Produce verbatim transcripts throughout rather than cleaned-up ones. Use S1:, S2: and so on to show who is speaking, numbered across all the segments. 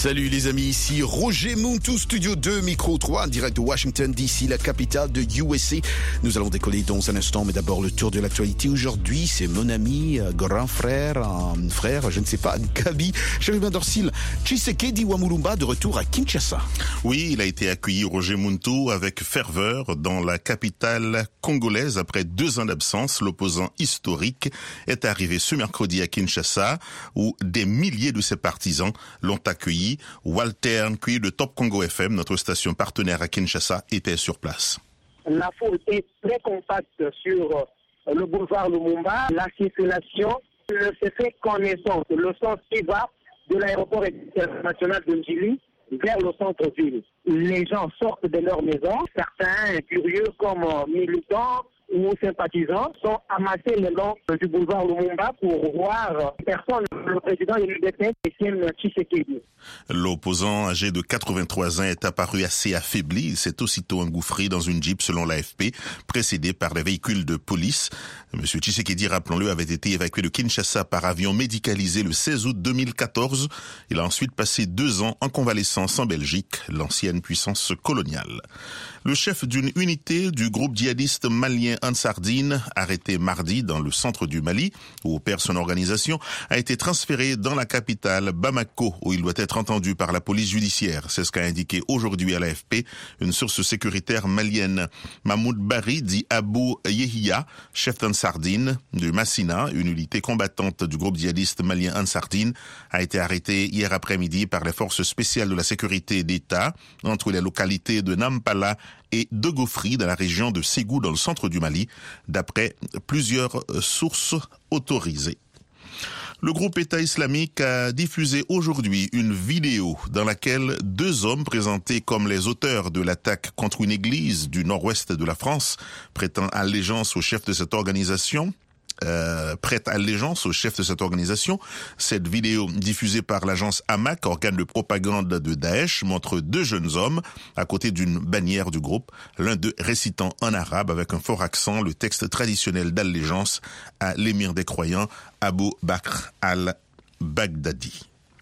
S1: Salut les amis, ici Roger Muntu, Studio deux, Micro trois, direct de Washington D C, la capitale de U S A. Nous allons décoller dans un instant, mais d'abord le tour de l'actualité. Aujourd'hui, c'est mon ami, euh, grand frère, euh, frère, je ne sais pas, Gabi, Chérubin Dorsil, Tshisekedi Wamulumba, de retour à Kinshasa.
S2: Oui, il a été accueilli, Roger Muntu, avec ferveur dans la capitale congolaise. Après deux ans d'absence, l'opposant historique est arrivé ce mercredi à Kinshasa, où des milliers de ses partisans l'ont accueilli. Walter Nkui de Top Congo F M, notre station partenaire à Kinshasa, était sur place.
S3: La foule est très compacte sur le boulevard Lumumba. La circulation se fait connaissance. Le sens qui va de l'aéroport international de Njili vers le centre-ville. Les gens sortent de leur maison. Certains curieux comme militants ou sympathisants sont amassés le long du boulevard Lumumba pour voir personne, le président de l'U D P, Etienne Tshisekedi.
S2: L'opposant âgé de quatre-vingt-trois ans est apparu assez affaibli. Il s'est aussitôt engouffré dans une Jeep selon l'A F P, précédé par des véhicules de police. Monsieur Tshisekedi, rappelons-le, avait été évacué de Kinshasa par avion médicalisé le seize août deux mille quatorze. Il a ensuite passé deux ans en convalescence en Belgique, l'ancienne puissance coloniale. Le chef d'une unité du groupe djihadiste malien Ansardine, arrêté mardi dans le centre du Mali, où opère son organisation, a été transféré dans la capitale Bamako, où il doit être entendu par la police judiciaire. C'est ce qu'a indiqué aujourd'hui à l'A F P une source sécuritaire malienne. Mahmoud Bari dit Abou Yehia, chef d'Ansardine de Massina, une unité combattante du groupe djihadiste malien Ansardine, a été arrêté hier après-midi par les forces spéciales de la sécurité d'État entre les localités de Nampala et de Gofri dans la région de Ségou dans le centre du Mali, d'après plusieurs sources autorisées. Le groupe État islamique a diffusé aujourd'hui une vidéo dans laquelle deux hommes présentés comme les auteurs de l'attaque contre une église du nord-ouest de la France prêtant allégeance au chef de cette organisation. Euh, prête allégeance au chef de cette organisation. Cette vidéo diffusée par l'agence Amak, organe de propagande de Daesh, montre deux jeunes hommes à côté d'une bannière du groupe, l'un d'eux récitant en arabe avec un fort accent le texte traditionnel d'allégeance à l'émir des croyants, Abou Bakr al-Baghdadi.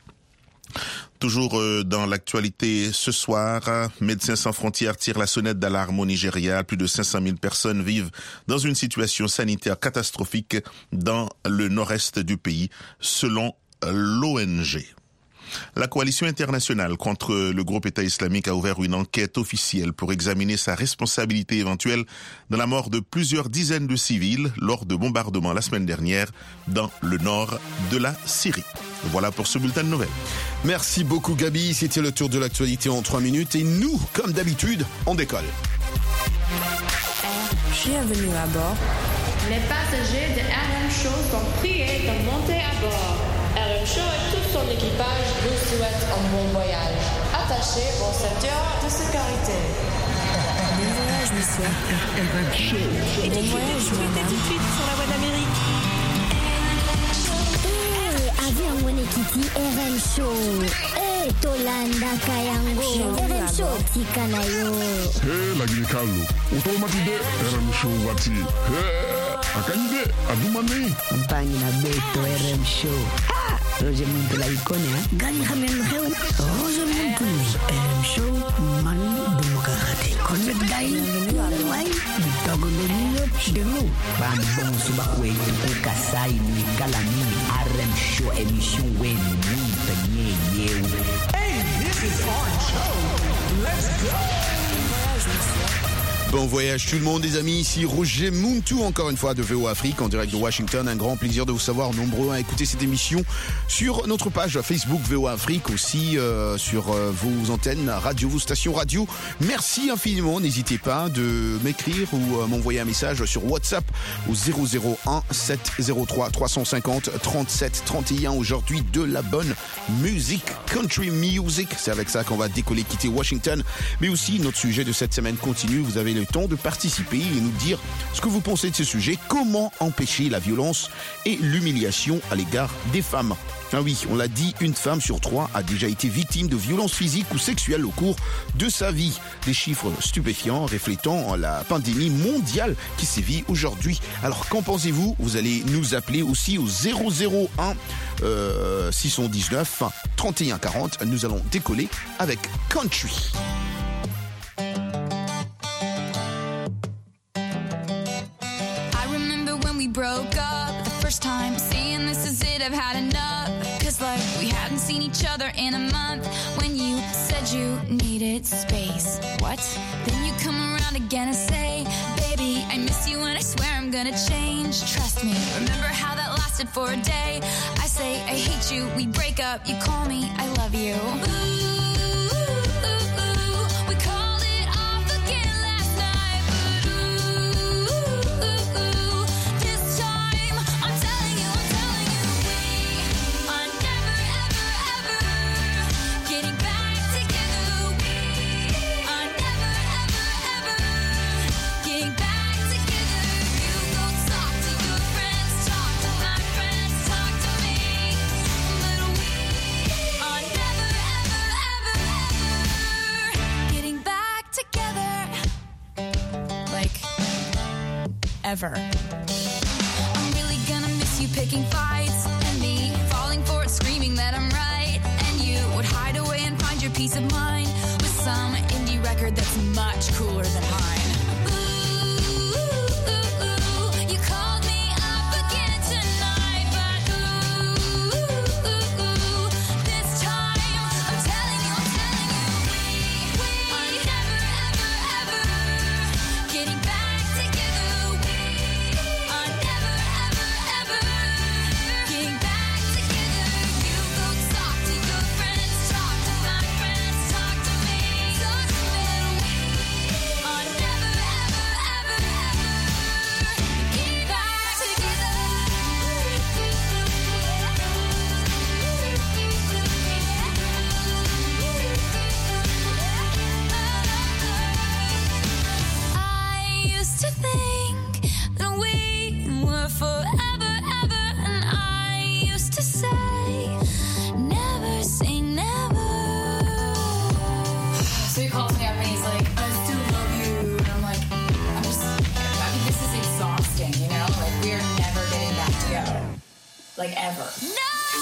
S2: Toujours dans l'actualité ce soir, Médecins sans frontières tire la sonnette d'alarme au Nigeria. Plus de cinq cent mille personnes vivent dans une situation sanitaire catastrophique dans le nord-est du pays, selon l'O N G. La coalition internationale contre le groupe État islamique a ouvert une enquête officielle pour examiner sa responsabilité éventuelle dans la mort de plusieurs dizaines de civils lors de bombardements la semaine dernière dans le nord de la Syrie. Voilà pour ce bulletin de nouvelles.
S1: Merci beaucoup Gabi, c'était le tour de l'actualité en trois minutes et nous, comme d'habitude, on décolle.
S4: Bienvenue à bord.
S5: Les passagers de R M Show sont priés de monter à bord. R M Show et tout son équipage vous souhaitent un bon voyage. Attachez vos ceintures de sécurité.
S4: Bon voyage, monsieur.
S6: R M Show.
S4: Et bon voyage, madame.
S5: Tout de suite sur la voie d'Amérique.
S7: Avion Monekiti R M Show. Eh, Tolanda Kayango. R M Show Tikanayo.
S6: Hey, lagi kalu. Utomatide R M Show wati. Hey, akanyide adumani.
S8: Mpangi na beto R M Show. Ah, Roger Muntu la ikone ha.
S7: Gani khamen khew. Roger Muntu R M Show mani demokrati. Konnet dai. Wai. Bitago deniyo denu.
S8: Bambon suba kwetu kukasai ni kalami R M Show émission when ni tanye yeu.
S9: Hey, this is our show. Let's go.
S1: Bon voyage tout le monde les amis, ici Roger Muntu encore une fois de V O Afrique en direct de Washington. Un grand plaisir de vous savoir nombreux à écouter cette émission sur notre page Facebook V O Afrique, aussi euh, sur euh, vos antennes radio, vos stations radio. Merci infiniment, n'hésitez pas de m'écrire ou euh, m'envoyer un message sur WhatsApp au zéro zéro un sept zéro trois trois cent cinquante trente-sept trente et un. Aujourd'hui de la bonne musique, country music, c'est avec ça qu'on va décoller, quitter Washington. Mais aussi notre sujet de cette semaine continue, vous avez le temps de participer et nous dire ce que vous pensez de ce sujet, comment empêcher la violence et l'humiliation à l'égard des femmes. Ah oui, on l'a dit, une femme sur trois a déjà été victime de violences physiques ou sexuelles au cours de sa vie. Des chiffres stupéfiants reflétant la pandémie mondiale qui sévit aujourd'hui. Alors qu'en pensez-vous? Vous allez nous appeler aussi au zéro zéro un euh, six cent dix-neuf trente et un quarante. Nous allons décoller avec Country.
S10: Broke up the first time, saying this is it, I've had enough. Cause like we hadn't seen each other in a month. When you said you needed space, what? Then you come around again and say, baby, I miss you and I swear I'm gonna change. Trust me, remember how that lasted for a day? I say I hate you, we break up, you call me, I love you. Ooh. Ever. I'm really gonna miss you picking fights and me falling for it, screaming that I'm right. And you would hide away and find your peace of mind with some indie record that's much cooler than mine. Like ever. No!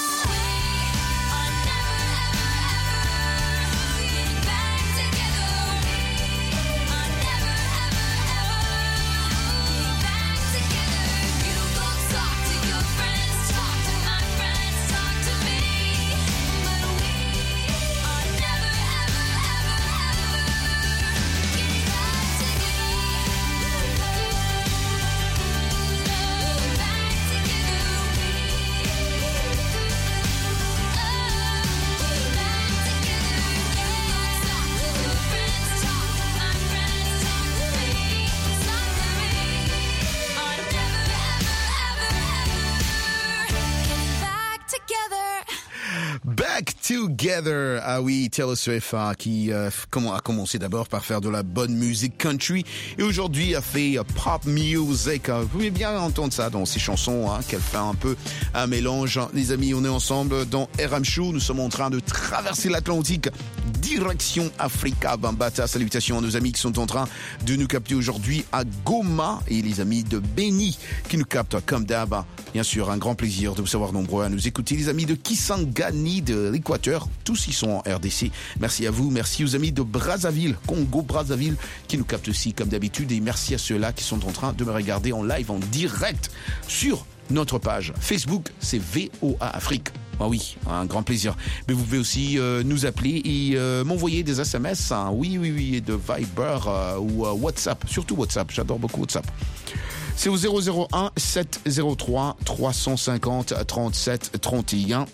S1: Together, ah oui, Taylor Swift hein, qui euh, comment, a commencé d'abord par faire de la bonne musique country et aujourd'hui a fait uh, pop music. Vous pouvez bien entendre ça dans ses chansons, hein, qu'elle fait un peu un mélange. Les amis, on est ensemble dans R M Show. Nous sommes en train de traverser l'Atlantique, direction Africa Bambata. Salutations à nos amis qui sont en train de nous capter aujourd'hui à Goma et les amis de Beni qui nous captent comme d'hab. Bien sûr, un grand plaisir de vous savoir nombreux à nous écouter. Les amis de Kisangani de l'Équateur, tous ils sont en R D C. Merci à vous, merci aux amis de Brazzaville, Congo-Brazzaville, qui nous captent aussi comme d'habitude. Et merci à ceux-là qui sont en train de me regarder en live, en direct, sur notre page Facebook, c'est V O A Afrique. Ah oui, un grand plaisir. Mais vous pouvez aussi euh, nous appeler et euh, m'envoyer des S M S, hein, oui, oui, oui, de Viber euh, ou euh, WhatsApp, surtout WhatsApp, j'adore beaucoup WhatsApp. C'est au zéro zéro un sept zéro trois trois cent cinquante trente-sept trente et un.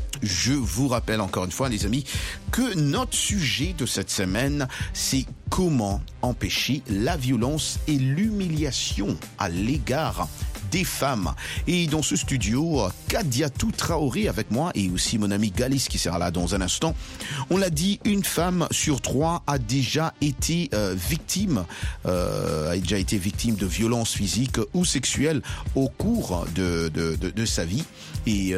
S1: Je vous rappelle encore une fois, les amis, que notre sujet de cette semaine, c'est comment empêcher la violence et l'humiliation à l'égard des femmes. Et dans ce studio, Kadiatou Traoré avec moi et aussi mon ami Galis qui sera là dans un instant. On l'a dit, une femme sur trois a déjà été euh, victime, euh, a déjà été victime de violences physiques ou sexuelles au cours de, de, de, de sa vie. Et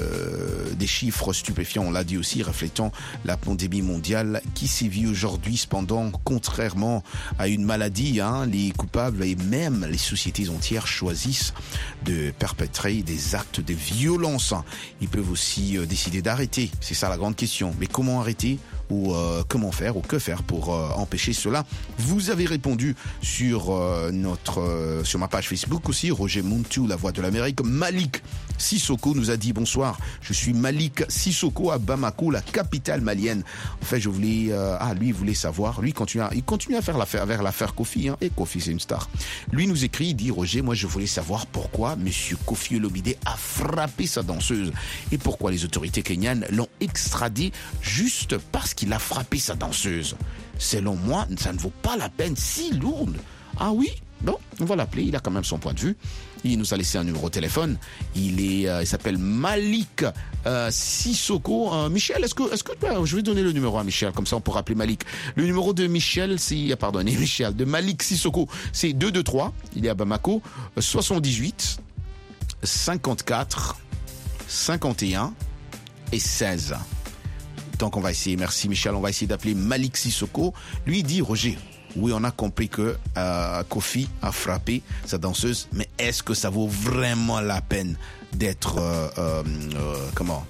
S1: euh, des chiffres stupéfiants, on l'a dit aussi, reflétant la pandémie mondiale qui sévit aujourd'hui. Cependant, contrairement à une maladie, hein, les coupables et même les sociétés entières choisissent de perpétrer des actes de violence. Ils peuvent aussi euh, décider d'arrêter. C'est ça la grande question. Mais comment arrêter ou euh, comment faire ou que faire pour euh, empêcher cela? Vous avez répondu sur euh, notre euh, sur ma page Facebook aussi. Roger Muntu, la voix de l'Amérique. Malik Sissoko nous a dit bonsoir. Je suis Malik Sissoko à Bamako, la capitale malienne. En fait, je voulais euh, ah lui il voulait savoir. Lui continue à, il continue à faire l'affaire vers l'affaire Kofi. Hein, et Kofi c'est une star. Lui nous écrit, il dit Roger, moi je voulais savoir pourquoi Monsieur Kofi Olomide a frappé sa danseuse et pourquoi les autorités kenyanes l'ont extradé juste parce qu'il a frappé sa danseuse. Selon moi, ça ne vaut pas la peine si lourde. Ah oui? Bon, on va l'appeler, il a quand même son point de vue. Il nous a laissé un numéro de téléphone. Il est, euh, il s'appelle Malik euh, Sissoko. Euh, Michel, est-ce que, est-ce que euh, je vais donner le numéro à Michel, comme ça on pourra appeler Malik. Le numéro de Michel, c'est, pardonnez Michel, de Malik Sissoko, c'est deux deux trois. Il est à Bamako, soixante-dix-huit, cinquante-quatre, cinquante et un et seize. Donc on va essayer, merci Michel, on va essayer d'appeler Malik Sissoko. Lui il dit Roger, oui on a compris que euh, Kofi a frappé sa danseuse, mais est-ce que ça vaut vraiment la peine d'être euh, euh, euh, comment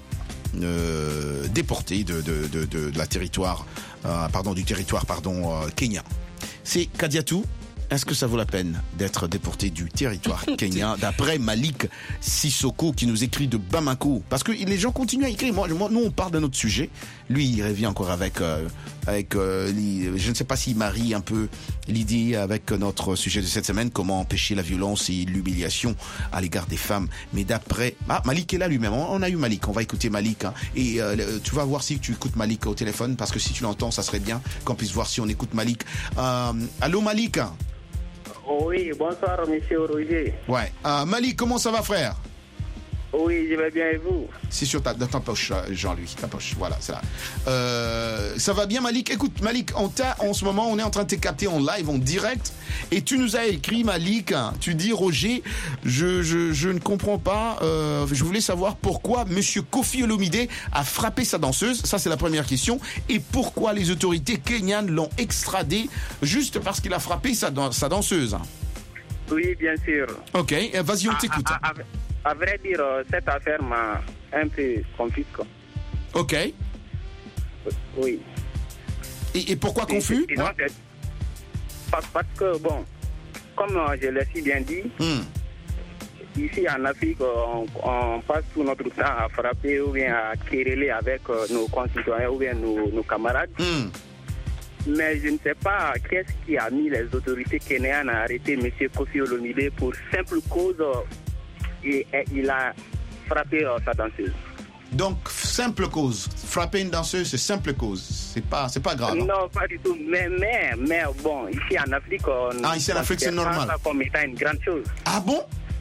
S1: euh, déporté de, de, de, de, de la territoire euh, pardon du territoire pardon euh, kenyan? C'est Kadiatou. Est-ce que ça vaut la peine d'être déporté du territoire kenyan, d'après Malik Sissoko qui nous écrit de Bamako? Parce que les gens continuent à écrire. Moi, moi nous, on parle d'un autre sujet. Lui, il revient encore avec, euh, avec euh, je ne sais pas s'il marie un peu l'idée avec notre sujet de cette semaine, comment empêcher la violence et l'humiliation à l'égard des femmes. Mais d'après... Ah, Malik est là lui-même. On a eu Malik. On va écouter Malik. Hein. Et euh, tu vas voir si tu écoutes Malik au téléphone, parce que si tu l'entends, ça serait bien qu'on puisse voir si on écoute Malik. Euh, allô, Malik?
S3: Oui, bonsoir, monsieur Roger.
S1: Ouais. Euh, Malik, comment ça va, frère?
S3: Oui, je vais bien et vous?
S1: C'est sur ta, dans ta poche, Jean-Louis, ta poche. Voilà, c'est là. Euh, ça va bien, Malik? Écoute, Malik, on t'a, en ce moment, on est en train de te capter en live, en direct. Et tu nous as écrit, Malik, hein, tu dis, Roger, je, je, je ne comprends pas. Euh, je voulais savoir pourquoi Monsieur Kofi Olomide a frappé sa danseuse. Ça, c'est la première question. Et pourquoi les autorités kenyanes l'ont extradé juste parce qu'il a frappé sa, sa danseuse?
S3: Oui, bien sûr.
S1: Ok, vas-y, on t'écoute.
S3: À, à, à, à vrai dire, cette affaire m'a un peu confus.
S1: Ok.
S3: Oui.
S1: Et, et pourquoi confus?
S3: Sinon, hein? parce, parce que, bon, comme je l'ai si bien dit, hmm. ici en Afrique, on, on passe tout notre temps à frapper ou bien à quereller avec nos concitoyens ou bien nos, nos camarades. Hmm. Mais je ne sais pas qu'est-ce qui a mis les autorités kenyanes à arrêter M. Kofi Olomide pour simple cause et, et il a frappé euh, sa danseuse.
S1: Donc, simple cause. Frapper une danseuse, c'est simple cause. C'est pas, c'est pas grave.
S3: Non, non, pas du tout. Mais, mais, mais bon, ici en Afrique, on
S1: ah, ici en Afrique, c'est normal.
S3: Ça comme étant une grande chose.
S1: Ah bon?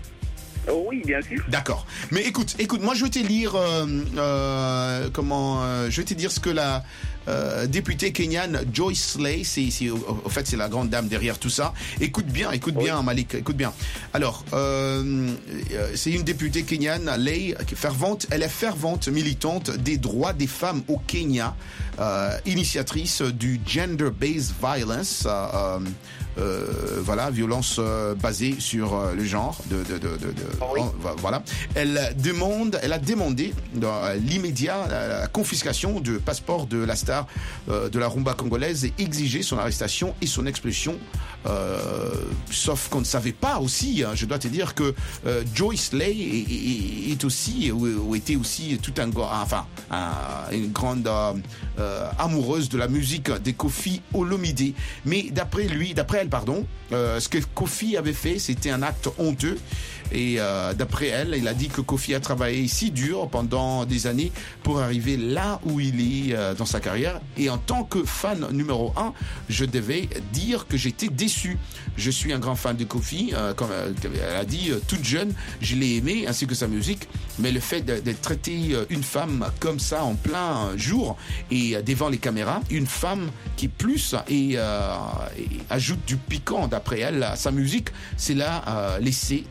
S3: Oui, bien sûr.
S1: D'accord. Mais écoute, écoute, moi je vais te lire euh, euh, comment, euh, je vais te dire ce que la euh, députée kenyane Joyce Slay, c'est, c'est, au, au fait c'est la grande dame derrière tout ça. Écoute bien, écoute oui. bien, Malik, écoute bien. Alors, euh, c'est une députée kenyane, Lay, fervente, elle est fervente militante des droits des femmes au Kenya, euh, initiatrice du Gender-Based Violence. Euh, Euh, voilà, violence euh, basée sur euh, le genre de, de, de, de, de oui. euh, voilà. Elle demande, elle a demandé dans euh, l'immédiat la, la confiscation de passeport de la star euh, de la rumba congolaise et exiger son arrestation et son expulsion. Euh, sauf qu'on ne savait pas aussi, hein, je dois te dire que euh, Joyce Lay est, est, est aussi ou, ou était aussi tout un enfin un, une grande euh, euh, amoureuse de la musique de Kofi Olomide. Mais d'après lui, d'après elle, pardon, euh, ce que Kofi avait fait, c'était un acte honteux. Et euh, d'après elle, il a dit que Kofi a travaillé si dur pendant des années pour arriver là où il est euh, dans sa carrière. Et en tant que fan numéro un, je devais dire que j'étais déçu. Je suis un grand fan de Kofi. Euh, comme elle a dit, euh, toute jeune, je l'ai aimé, ainsi que sa musique. Mais le fait de, de traiter une femme comme ça en plein jour et devant les caméras, une femme qui plus et, euh, et ajoute du piquant, d'après elle, à sa musique, c'est là euh, laisser tant de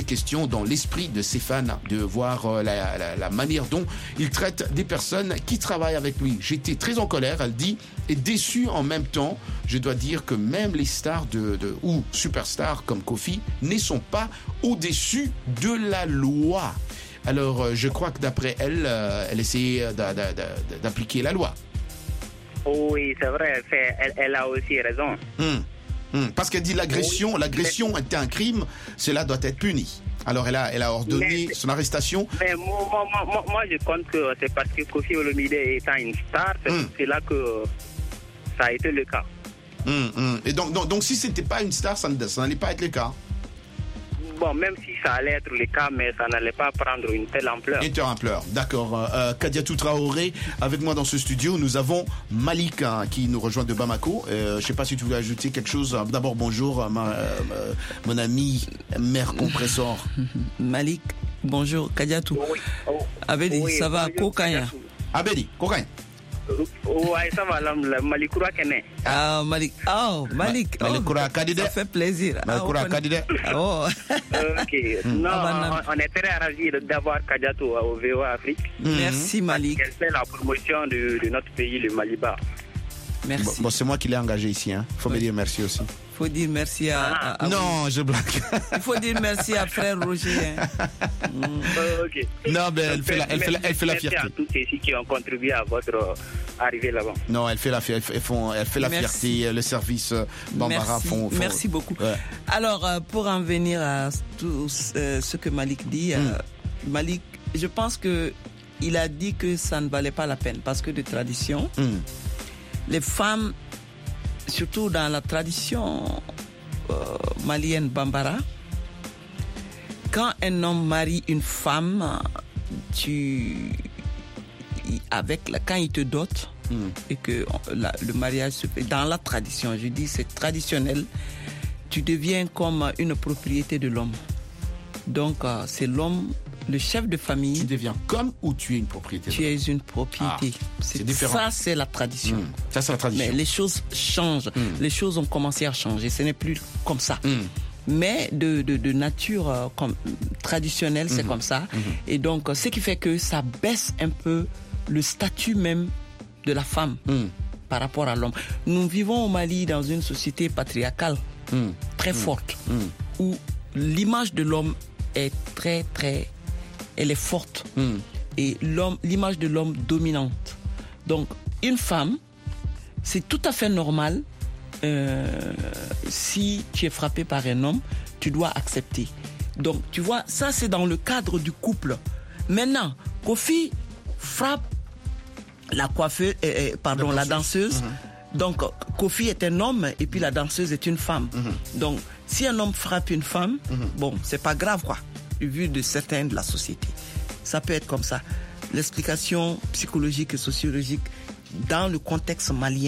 S1: est question dans l'esprit de ses fans, de voir euh, la, la, la manière dont il traite des personnes qui travaillent avec lui. J'étais très en colère, elle dit, et déçue en même temps. Je dois dire que même les stars de, de, ou superstars comme Kofi ne sont pas au-dessus de la loi. Alors, euh, je crois que d'après elle, euh, elle essaie d'a, d'a, d'a, d'appliquer la loi.
S11: Oui, c'est vrai, c'est, elle, elle a aussi raison.
S1: Hum, hum, parce qu'elle dit l'agression, oui, l'agression mais... était un crime, cela doit être puni. Alors, elle a, elle a ordonné mais, son arrestation.
S11: Mais moi, moi, moi, moi, je compte que c'est parce que Kofi Olomide étant une star, c'est, hum. c'est là que ça a été le cas.
S1: Hum, hum. Et donc, donc, donc, si c'était pas une star, ça, ça n'allait pas être le cas.
S11: Bon, même si ça allait être le cas, mais ça n'allait pas prendre une telle ampleur.
S1: Une telle ampleur, d'accord. Euh, Kadiatou Traoré, avec moi dans ce studio, nous avons Malik hein, qui nous rejoint de Bamako. Euh, je ne sais pas si tu voulais ajouter quelque chose. D'abord, bonjour, ma, euh, mon ami, mère compressor.
S12: Malik, bonjour, Kadiatou.
S11: Oui. Oh.
S12: Abedi,
S11: oui,
S12: ça va, Kokaya.
S1: Abedi, Kokaya.
S11: Ouais, ça va, la Malikoura Kene.
S12: Ah, Malik. Oh, Malik.
S1: Malikoura Kadide.
S12: Ça fait plaisir.
S1: Malikoura Kadide.
S12: Oh.
S11: Ok. Non, on, on est très ravis d'avoir Kadiatou au V O A Afrique.
S12: Merci, Malik.
S11: Elle fait la promotion de, de notre pays, le Maliba.
S12: Merci.
S1: Bon, bon, c'est moi qui l'ai engagé ici. Il hein. faut oui. me dire merci aussi.
S12: Il faut dire merci à... à, à
S1: non, je blague.
S12: Il faut dire merci à frère Roger. Hein.
S11: Mm. Euh, ok.
S1: Non, mais elle fait la, elle fait la, elle fait la fierté.
S11: Merci à tous ceux qui ont contribué à votre arrivée là-bas.
S1: Non, elle fait la, elle fait, elle fait la fierté. Le service Bambara font, font...
S12: Merci beaucoup.
S1: Ouais.
S12: Alors, pour en venir à tout euh, ce que Malik dit, mm. euh, Malik, je pense que il a dit que ça ne valait pas la peine parce que de tradition, mm. les femmes, surtout dans la tradition euh, malienne Bambara, quand un homme marie une femme, tu, avec la, quand il te dote mm. et que la, le mariage se fait dans la tradition, je dis c'est traditionnel, tu deviens comme une propriété de l'homme. Donc euh, c'est l'homme, le chef de famille.
S1: Tu deviens comme ou tu es une propriété?
S12: Tu es une propriété. Ah, c'est, c'est différent. Ça, c'est la tradition.
S1: Mmh. Ça, c'est la tradition.
S12: Mais les choses changent. Mmh. Les choses ont commencé à changer. Ce n'est plus comme ça. Mmh. Mais de, de, de nature euh, comme, traditionnelle, mmh. c'est comme ça. Mmh. Et donc, ce qui fait que ça baisse un peu le statut même de la femme mmh. par rapport à l'homme. Nous vivons au Mali dans une société patriarcale mmh. très mmh. forte mmh. où l'image de l'homme est très, très... elle est forte. Mm. Et l'homme, l'image de l'homme dominante. Donc, une femme, c'est tout à fait normal. Euh, si tu es frappé par un homme, tu dois accepter. Donc, tu vois, ça, c'est dans le cadre du couple. Maintenant, Kofi frappe la coiffeuse, euh, pardon, la danseuse. La danseuse. Mm-hmm. Donc, Kofi est un homme et puis la danseuse est une femme. Mm-hmm. Donc, si un homme frappe une femme, mm-hmm. bon, c'est pas grave, quoi. Vu de certains de la société. Ça peut être comme ça. L'explication psychologique et sociologique dans le contexte malien.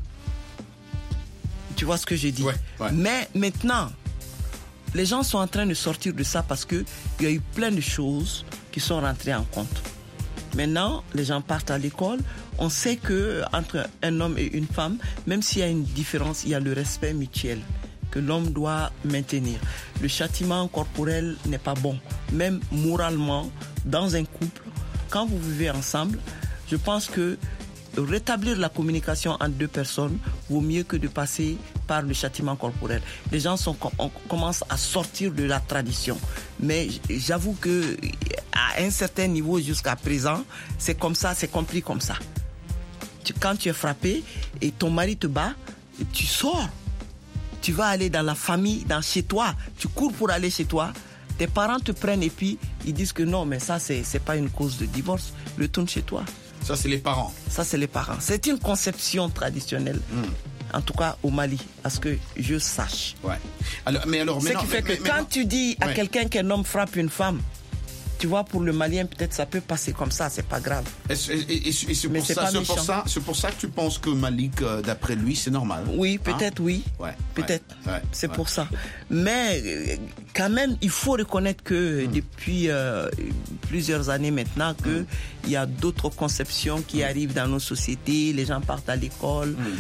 S12: Tu vois ce que j'ai dit?
S1: Ouais, ouais.
S12: Mais maintenant, les gens sont en train de sortir de ça parce qu'il y a eu plein de choses qui sont rentrées en compte. Maintenant, les gens partent à l'école. On sait qu'entre un homme et une femme, même s'il y a une différence, il y a le respect mutuel que l'homme doit maintenir. Le châtiment corporel n'est pas bon. Même moralement, dans un couple, quand vous vivez ensemble, je pense que rétablir la communication entre deux personnes vaut mieux que de passer par le châtiment corporel. Les gens sont, on commence à sortir de la tradition. Mais j'avoue que à un certain niveau jusqu'à présent, c'est comme ça, c'est compris comme ça. Tu, quand tu es frappé et ton mari te bat, tu sors. Tu vas aller dans la famille, dans chez toi. Tu cours pour aller chez toi. Tes parents te prennent et puis ils disent que non, mais ça, c'est, c'est pas une cause de divorce. Retourne chez toi.
S1: Ça, c'est les parents.
S12: Ça, c'est les parents. C'est une conception traditionnelle. Mm. En tout cas, au Mali, à ce que je sache.
S1: Ouais. Alors, mais alors,
S12: ce qui fait
S1: mais,
S12: que
S1: mais,
S12: quand
S1: mais,
S12: tu dis à
S1: ouais.
S12: quelqu'un qu'un homme frappe une femme, tu vois, pour le Malien, peut-être ça peut passer comme ça, c'est pas grave.
S1: Et, et, et, et c'est, pour
S12: c'est,
S1: ça, c'est, pour ça, c'est pour ça que tu penses que Malik, euh, d'après lui, c'est normal.
S12: Oui, peut-être,
S1: hein?
S12: oui.
S1: Ouais,
S12: peut-être.
S1: Ouais, ouais,
S12: c'est
S1: ouais.
S12: pour ça. Mais quand même, il faut reconnaître que mm. depuis euh, plusieurs années maintenant, qu'il mm. y a d'autres conceptions qui mm. arrivent dans nos sociétés. Les gens partent à l'école. Mm.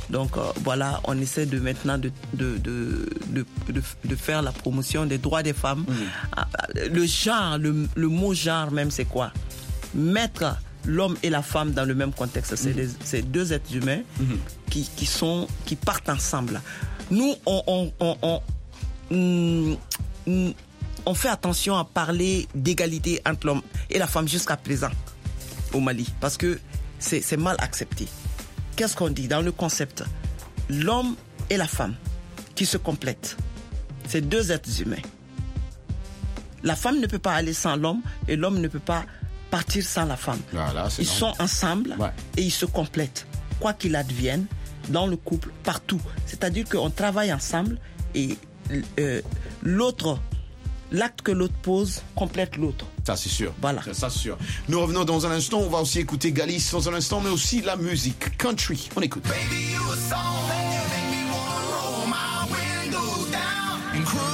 S12: Donc euh, voilà, on essaie de maintenant de de, de de de de faire la promotion des droits des femmes. Mmh. Le genre, le, le mot genre même, c'est quoi? Mettre l'homme et la femme dans le même contexte, c'est, mmh. des, c'est deux êtres humains mmh. qui qui sont qui partent ensemble. Nous, on on on, on, on, on, on fait attention à parler d'égalité entre l'homme et la femme jusqu'à présent au Mali, parce que c'est, c'est mal accepté. Qu'est-ce qu'on dit dans le concept? L'homme et la femme qui se complètent. C'est deux êtres humains. La femme ne peut pas aller sans l'homme et l'homme ne peut pas partir sans la femme.
S1: Voilà, c'est
S12: ils normal. sont ensemble ouais. et ils se complètent. Quoi qu'il advienne, dans le couple, partout. C'est-à-dire qu'on travaille ensemble et euh, l'autre, l'acte que l'autre pose complète l'autre.
S1: Ça, c'est sûr.
S12: Voilà.
S1: Ça, ça, c'est sûr. Nous revenons dans un instant. On va aussi écouter Galice dans un instant, mais aussi la musique country. On écoute. Baby, you a song that you make me wanna roll my windows down and cruise.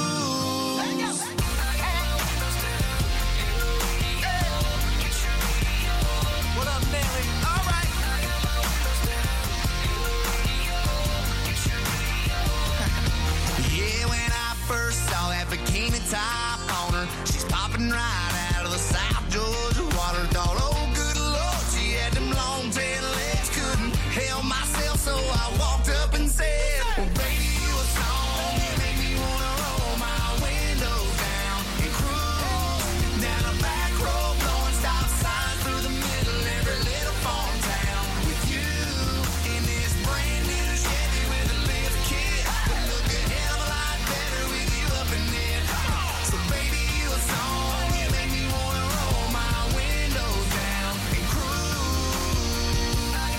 S1: What up, Mary? All right. Yeah, when I first saw that bikini top on her, she's popping right out of the South Georgia water. Thought, oh, good Lord, she had them long tail legs. Couldn't help myself, so I walked up and said, well, baby, you a song. You make me wanna roll my windows down and cruise down a back road, blowing stop signs through the middle of every little farm town. With you in this brand new Chevy with a lift kit, would look a hell of a lot better with you up in it. So baby, you a song. You make me wanna roll my windows down and cruise.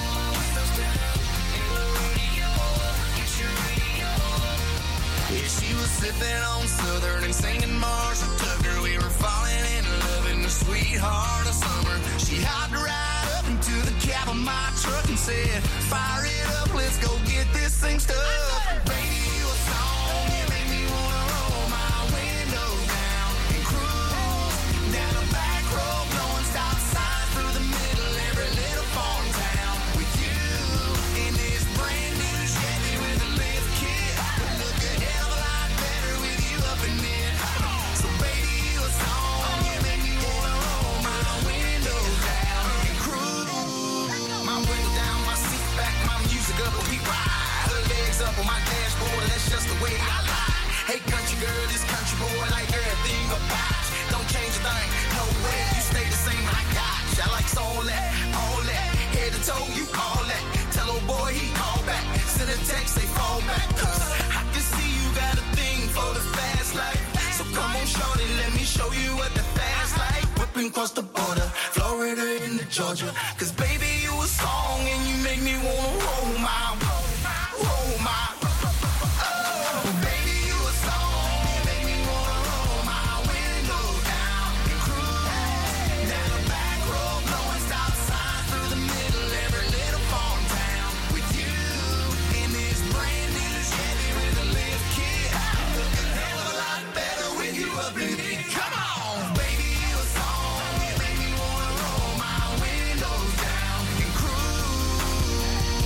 S1: Yeah, she was sipping on Southern and singing Marshall Tucker. We were falling in love in the sweetheart of summer. She hopped right up into the cab of my truck and said, fire it up, let's go get this thing stuck. Baby, you a song. You make me wanna roll my windows down and cruise down a back road, blowing stop signs through the middle of every little farm town. With you in this brand new Chevy with a lift kit, would look a hell of a lot better with you up in it. So baby, you a song. You make me wanna roll my windows down and cruise. My window down, my seat back, my music up, we ride. Her legs up on my dashboard, that's just the way I lie. Hey country girl, this country boy like everything about you. Don't change a thing, no way, you stay the same, I got you. I like all that, all that, head to toe, you all that. Tell old boy he call back, send a text, they fall back. Cause I can see you got a thing for the fast life. So come on shorty, let me show you what the fast life. Whipping across the border, Florida into Georgia. Cause baby, you a song and you make me wanna roll my, roll my. Oh, baby, you a song. You make me wanna roll my windows down and cruise down a back road, blowing stop signs through the middle of every little farm town. With you in this brand new Chevy with a lift kit, look a hell of a lot better with you up in it. Come on, baby, you a song. You make me wanna roll my windows down and cruise.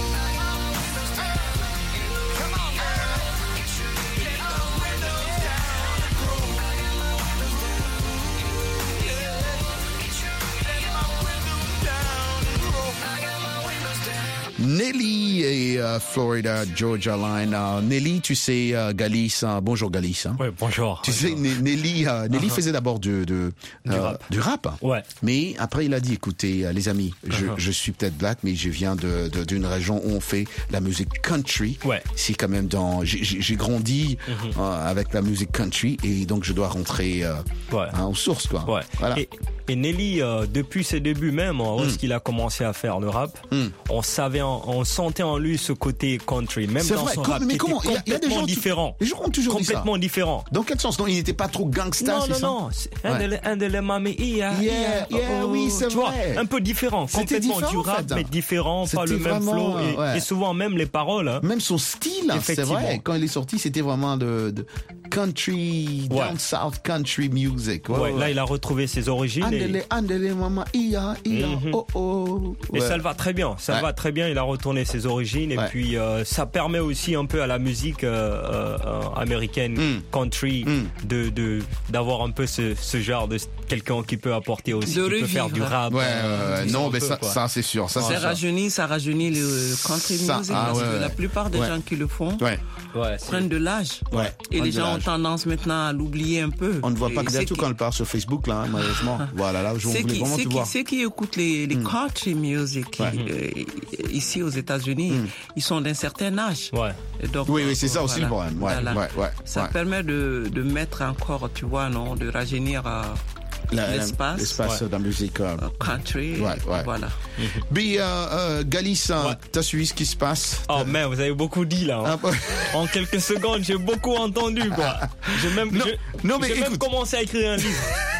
S1: Come on, girl. Get the windows down and cruise. Get my windows down and cruise. Nelly et euh, Florida Georgia Line. Euh, Nelly, tu sais, euh, Galice. Hein, bonjour Galice. Hein.
S13: Oui, bonjour.
S1: Tu
S13: bonjour.
S1: sais, N- Nelly, euh, Nelly
S13: Uh-huh.
S1: faisait d'abord de, de,
S13: Du
S1: euh,
S13: rap.
S1: du rap.
S13: Ouais.
S1: Mais après, il a dit, écoutez, euh, les amis, je,
S13: Uh-huh.
S1: je suis peut-être black, mais je viens de, de, d'une région où on fait la musique country.
S13: Ouais.
S1: C'est quand même dans... J'ai, j'ai j'ai grandi
S13: Mhm.
S1: euh, avec la musique country et donc je dois rentrer euh,
S13: Ouais.
S1: hein, aux sources, quoi.
S13: Ouais.
S1: Voilà.
S13: Et, et Nelly, euh, depuis ses débuts même, hein, lorsqu'il a commencé à faire le rap, on savait, en- on sentait en lui ce côté country, même
S1: C'est
S13: dans
S1: vrai.
S13: son
S1: Com-
S13: rap,
S1: mais
S13: qui
S1: comment
S13: était
S1: il y a- il y a des
S13: complètement
S1: gens qui-
S13: différent.
S1: Les gens ont toujours dit ça.
S13: Complètement différent.
S1: Dans quel sens? Non, il n'était pas trop gangsta,
S13: Non,
S1: c'est
S13: non,
S1: ça?
S13: non. C'est un
S1: Ouais.
S13: de les- un de les mamies, yeah,
S1: Yeah,
S13: yeah,
S1: yeah,
S13: oh,
S1: oui, c'est
S13: tu vois,
S1: vrai.
S13: un peu différent,
S1: C'était
S13: complètement
S1: différent,
S13: du
S1: en
S13: rap,
S1: fait.
S13: mais différent, pas
S1: C'était
S13: le même
S1: vraiment,
S13: flow, et,
S1: ouais.
S13: et souvent même les paroles. Hein.
S1: Même son style, c'est
S13: Effectivement.
S1: vrai. Quand il est sorti, c'était vraiment de, de country,
S13: Ouais.
S1: down south country music. Ouais,
S13: Ouais,
S1: ouais.
S13: là, il a retrouvé ses origines.
S1: Andele,
S13: et...
S1: andele, maman, ia, ia,
S13: Mhm.
S1: oh, oh.
S13: Et
S1: Ouais.
S13: ça le va très bien, ça
S1: Ouais.
S13: le va très bien, il a retourné ses origines et
S1: Ouais.
S13: puis euh, ça permet aussi un peu à la musique euh, euh, américaine,
S1: Mm.
S13: country,
S1: Mm.
S13: de, de, d'avoir un peu ce, ce genre de quelqu'un qui peut apporter aussi,
S12: De
S13: qui peut
S12: revivre.
S13: faire du rap.
S1: Ouais,
S13: euh,
S1: ouais, ouais.
S13: tout
S1: non,
S13: un
S1: mais
S13: peu,
S1: ça,
S13: quoi.
S1: ça c'est sûr. Ça,
S12: Ça
S1: c'est sûr.
S12: rajeunit, ça rajeunit le country
S1: Ça,
S12: music
S1: ah,
S12: parce
S1: ouais,
S12: que
S1: ouais.
S12: la plupart des
S1: Ouais.
S12: gens qui le font
S1: Ouais.
S13: Ouais, c'est-
S12: prennent de l'âge.
S1: Ouais.
S12: Et
S1: Prennent
S12: les
S1: de
S12: gens ont
S1: l'âge.
S12: tendance maintenant à l'oublier un peu.
S1: On ne voit pas
S12: Et
S1: que
S12: c'est
S1: tout
S12: qui-
S1: quand on part sur Facebook, là, hein, malheureusement. Voilà, là, je
S12: C'est
S1: voulais
S12: qui,
S1: vraiment
S12: c'est
S1: te
S12: qui,
S1: voir.
S12: ceux qui écoutent les, les country music
S1: Ouais.
S12: euh, ici aux États-Unis, ils sont d'un certain âge.
S13: Ouais.
S12: Et donc,
S1: Oui, oui, c'est ça
S12: euh,
S1: aussi
S12: voilà.
S1: le problème. Ouais,
S12: Voilà.
S1: ouais, ouais.
S12: Ça
S1: ouais.
S12: permet de, de mettre encore, tu vois, non, de rajeunir euh,
S1: La- la-
S12: l'espace.
S1: L'espace
S13: Ouais.
S1: de la musique. euh.
S12: Country.
S1: Ouais, ouais.
S12: Voilà.
S1: Mais euh, euh, Galis, hein,
S13: Ouais.
S1: t'as suivi ce qui se passe?
S13: Oh mais vous avez beaucoup dit là. hein.
S1: Ah, bah-
S13: En quelques secondes, j'ai beaucoup entendu quoi. J'ai même,
S1: Non,
S13: je-
S1: non, mais
S13: j'ai même
S1: écoute.
S13: commencé à écrire un livre.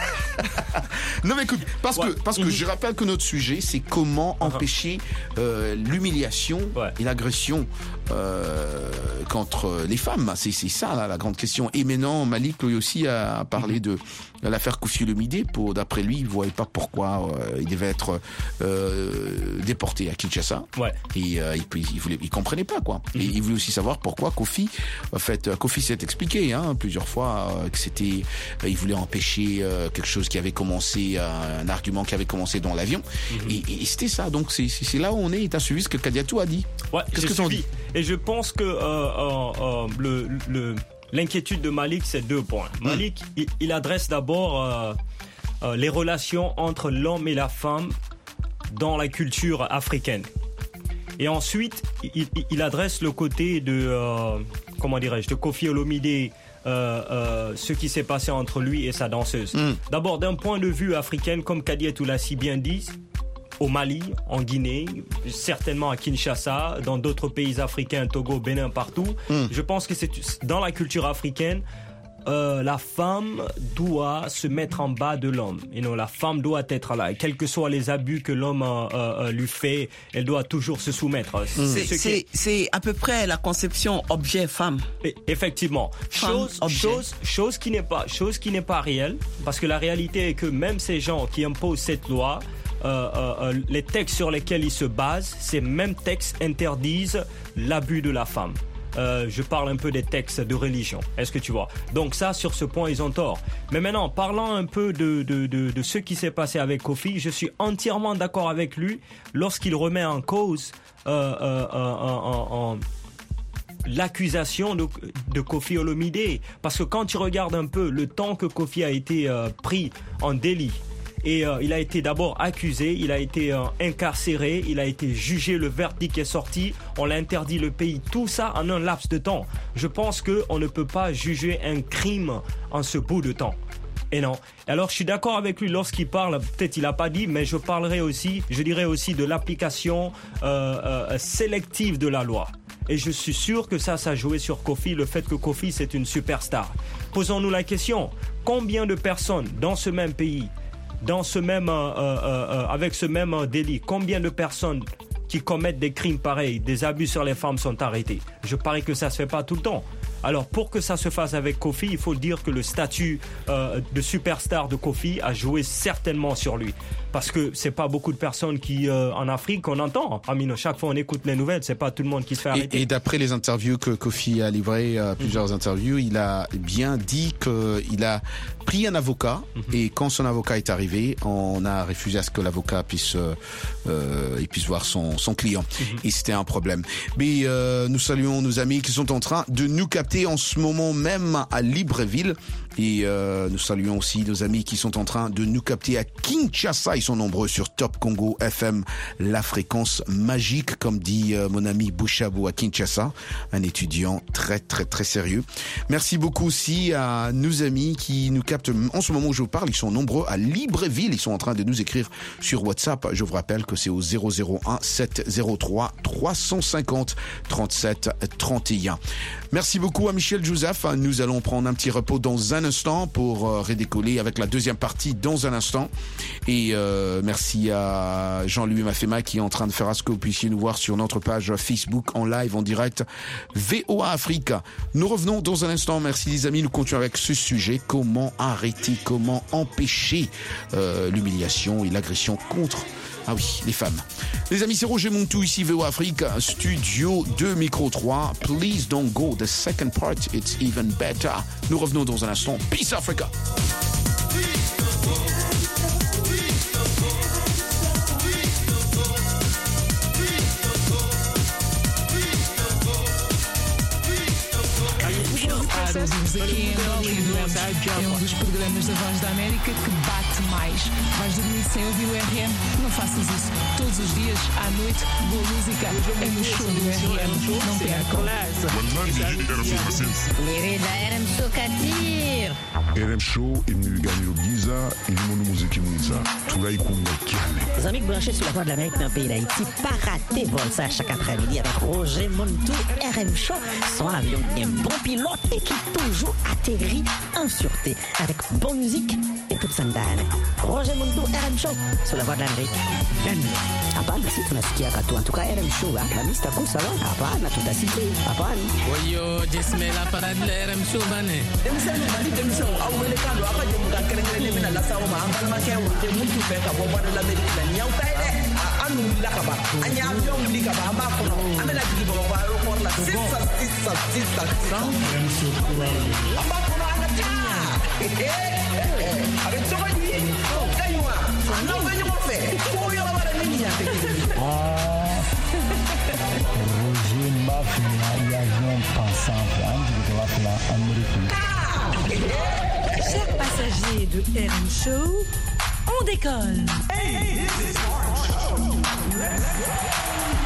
S1: Non mais écoute, parce
S13: Ouais.
S1: que parce que
S13: Mhm.
S1: je rappelle que notre sujet c'est comment empêcher euh, l'humiliation
S13: Ouais.
S1: et l'agression euh, contre les femmes. C'est c'est ça là, la grande question. Et maintenant Malik lui aussi a parlé de l'affaire Koffi Olomidé. Pour d'après lui, il voyait pas pourquoi euh, il devait être euh, déporté à Kinshasa.
S13: Ouais.
S1: Et euh, il, il voulait, il comprenait pas quoi. Et il voulait aussi savoir pourquoi Koffi. En fait, euh, Koffi s'est expliqué hein, plusieurs fois euh, que c'était, euh, il voulait empêcher euh, quelque chose qui avait commencé, euh, un argument qui avait commencé dans l'avion. Et, et c'était ça. Donc c'est c'est c'est là où on est. Et t'as suivi ce que Kadiatou a dit.
S13: Ouais,
S1: Qu'est-ce
S13: j'ai
S1: que t'en
S13: suivi.
S1: dis?
S13: Et je pense que euh, euh, euh, le, le, l'inquiétude de Malik, c'est deux points. Malik, il, il adresse d'abord euh, euh, les relations entre l'homme et la femme dans la culture africaine. Et ensuite, il, il- il adresse le côté de, euh, comment dirais-je, de Koffi Olomidé, euh, euh, ce qui s'est passé entre lui et sa danseuse.
S1: Mm.
S13: D'abord, d'un point de vue africain, comme Kadiatou l'a si bien dit, au Mali, en Guinée, certainement à Kinshasa, dans d'autres pays africains, Togo, Bénin, partout.
S1: Mm.
S13: Je pense que c'est dans la culture africaine, euh, la femme doit se mettre en bas de l'homme. Et non, la femme doit être là. Et quels que soient les abus que l'homme euh, euh, lui fait, elle doit toujours se soumettre.
S12: C'est-
S13: Ce qui
S12: C'est c'est à peu près la conception objet-femme.
S13: Et- Effectivement,
S12: Femme,
S13: chose,
S12: objet.
S13: chose, chose qui n'est pas, chose qui n'est pas réelle, parce que la réalité est que même ces gens qui imposent cette loi, euh, euh, euh, les textes sur lesquels ils se basent, ces mêmes textes interdisent l'abus de la femme. Euh, je parle un peu des textes de religion. Est-ce que tu vois? Donc ça, sur ce point, ils ont tort. Mais maintenant, parlant un peu de, de, de, de ce qui s'est passé avec Koffi, je suis entièrement d'accord avec lui lorsqu'il remet en cause euh, euh, euh, en- en- en- l'accusation de, de Koffi Olomidé. Parce que quand tu regardes un peu le temps que Koffi a été euh, pris en délit, et euh, il a été d'abord accusé, il a été euh, incarcéré, il a été jugé, le verdict est sorti, on l'a interdit le pays, tout ça en un laps de temps. Je pense qu'on ne peut pas juger un crime en ce bout de temps. Et non. Alors je suis d'accord avec lui lorsqu'il parle, peut-être il a pas dit, mais je parlerai aussi, je dirais aussi de l'application euh, euh, sélective de la loi. Et je suis sûr que ça, ça a joué sur Koffi, le fait que Koffi c'est une superstar. Posons-nous la question, combien de personnes dans ce même pays, dans ce même, euh, euh, euh, avec ce même euh, délit, combien de personnes qui commettent des crimes pareils, des abus sur les femmes sont arrêtées? Je parie que ça se fait pas tout le temps. Alors pour que ça se fasse avec Koffi, il faut dire que le statut euh, de superstar de Koffi a joué certainement sur lui. Parce que c'est pas beaucoup de personnes qui, euh, en Afrique, on entend. Amino, chaque fois on écoute les nouvelles, c'est pas tout le monde qui se fait arrêter.
S1: Et, et d'après les interviews que Koffi a livrées, euh, plusieurs mmh. interviews, il a bien dit qu'il a pris un avocat mmh. et quand son avocat est arrivé, on a refusé à ce que l'avocat puisse, euh, il puisse voir son, son client. Mmh. Et c'était un problème. Mais euh, nous saluons nos amis qui sont en train de nous capter en ce moment même à Libreville. Et euh, nous saluons aussi nos amis qui sont en train de nous capter à Kinshasa. Ils sont nombreux sur Top Congo F M, la fréquence magique, comme dit euh, mon ami Bouchabou à Kinshasa, un étudiant très très très sérieux. Merci beaucoup aussi à nos amis qui nous captent en ce moment où je vous parle. Ils sont nombreux à Libreville. Ils sont en train de nous écrire sur WhatsApp. Je vous rappelle que c'est au zéro zéro un sept zéro trois trois cent cinquante trente-sept trente et un. Merci beaucoup à Michel Joseph. Nous allons prendre un petit repos dans un instant pour euh, redécoller avec la deuxième partie dans un instant. Et euh, merci à Jean-Louis Mafema qui est en train de faire à ce que vous puissiez nous voir sur notre page Facebook en live, en direct, V O A Afrique. Nous revenons dans un instant. Merci les amis. Nous continuons avec ce sujet. Comment arrêter, comment empêcher euh, l'humiliation et l'agression contre Ah oui, les femmes. Les amis, c'est Roger Montou, ici V O A Afrique, studio deux, micro trois. Please don't go. The second part, it's even better. Nous revenons dans un instant. Peace Africa.
S14: Ouvimos aqui em Bolívia, é um dos programas da Voz da América que bate mais. Vais dormir sem ouvir o R M? Não faças isso. Todos os dias, à noite, boa música é no show do R M. Não percam.
S15: Nirida R M Show Katir.
S6: R M Show imnigani Giza ilimono muziki mwiza tulaikunga kiale.
S15: Les amis branchés sur la Voix de l'Amérique dans le pays d'Haïti, pas rater vol ça chaque après-midi avec Roger Montou, R M Show, son avion qui est un bon pilote et qui toujours atterrit en sûreté avec bonne musique et toute sa ndani. Roger Montou, R M Show, sur la Voix de l'Amérique. Hapana, si tunasikia katu. En tout cas, R M Show, la mista kusalo. Hapana, tutasikia. Hapana.
S14: Oyo, jesme la parade de R M Show bane.
S16: Demisa ni bali demisa au wele kando apa je muka kerengere ni na la sawo ma ambal ma kewa. Te muntu pe ka bo Voix de l'Amérique na nyau tay de. Anu la ka ba. Anya avion li ka ba amba ko no. Amela digi bo ba ro ko la sisa sisa sisa. R M Show kuralo. Amba ko no ana ta. Eh eh. Avec so ba ni. Kaywa. No ga ni mo fe. Ko yo la ba ni ni ate.
S17: Ah. Roger Mafia, il y a un pensant, je vais te la Amérique.
S18: Chers passagers de R M Show, on décolle.
S1: Hey, this is R M Show. Let's go.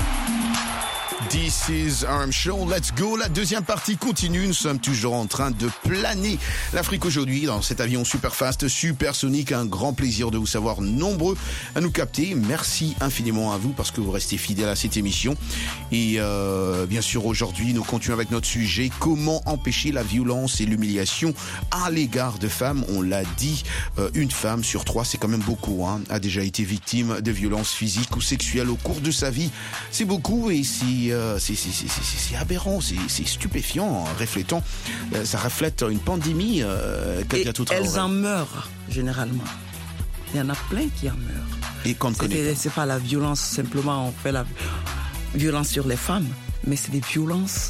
S1: This is R M Show, let's go. La deuxième partie continue, nous sommes toujours en train de planer l'Afrique aujourd'hui dans cet avion super fast, supersonique. Un grand plaisir de vous savoir nombreux à nous capter. Merci infiniment à vous parce que vous restez fidèles à cette émission. Et euh, bien sûr aujourd'hui nous continuons avec notre sujet, comment empêcher la violence et l'humiliation à l'égard de femmes. On l'a dit, euh, une femme sur trois, c'est quand même beaucoup, hein, a déjà été victime de violences physiques ou sexuelles au cours de sa vie. C'est beaucoup et c'est euh, C'est, c'est, c'est, c'est, c'est aberrant, c'est, c'est stupéfiant, reflétant, euh, ça reflète une pandémie. Euh,
S12: et elles en meurent généralement. Il y en a plein qui en meurent.
S1: Et qu'on ne connaît pas.
S12: C'est pas la violence, simplement on fait la violence sur les femmes, mais c'est des violences,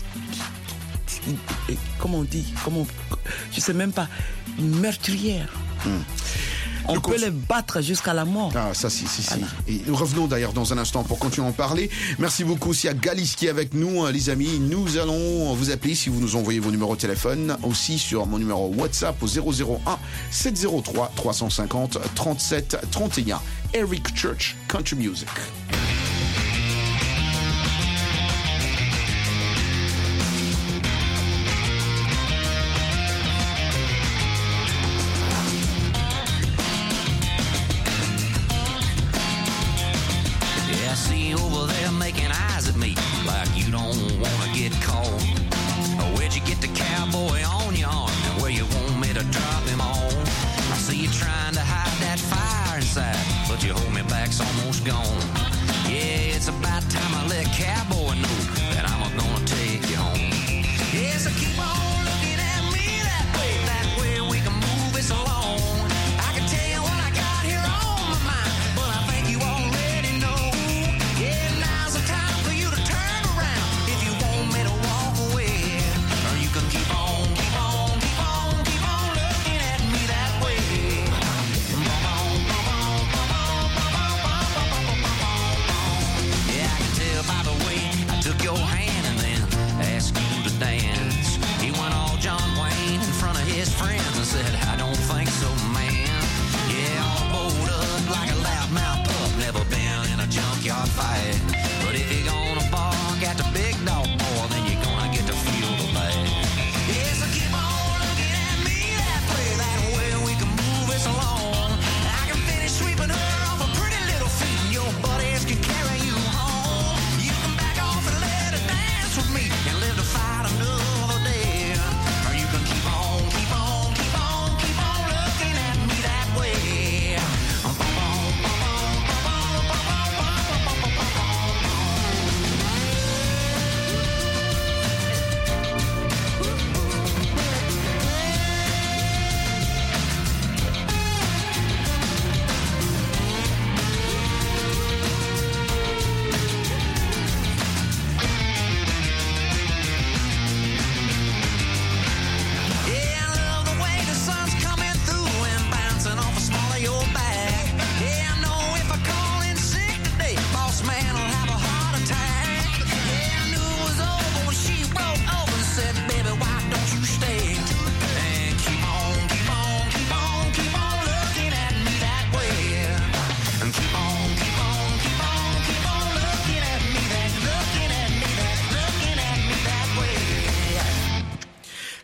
S12: qui, qui, comment on dit, comment, je sais même pas, meurtrières. Hum. On le peut cons... les battre jusqu'à la mort.
S1: Ah, ça, si, si, si. Voilà. Et nous revenons d'ailleurs dans un instant pour continuer à en parler. Merci beaucoup aussi à Galice qui est avec nous, les amis. Nous allons vous appeler si vous nous envoyez vos numéros de téléphone. Aussi sur mon numéro WhatsApp au zéro zéro un sept zéro trois trois cent cinquante trente-sept trente et un. Eric Church, Country Music.
S19: Keep on, keep on, keep on.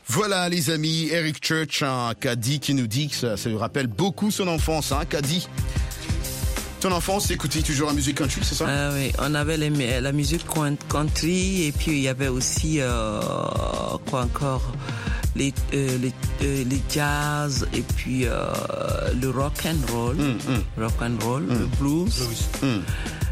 S1: Voilà les amis, Eric Church, un Caddy qui nous dit que ça, ça lui rappelle beaucoup son enfance, hein, Caddy. Ton enfance, écoutais toujours la musique country, c'est ça?
S12: Ah oui, on avait les, la musique country et puis il y avait aussi euh, quoi encore, les euh, les, euh, les jazz et puis euh, le rock and roll, mm, mm. rock and roll, mm. le blues. blues. Mm.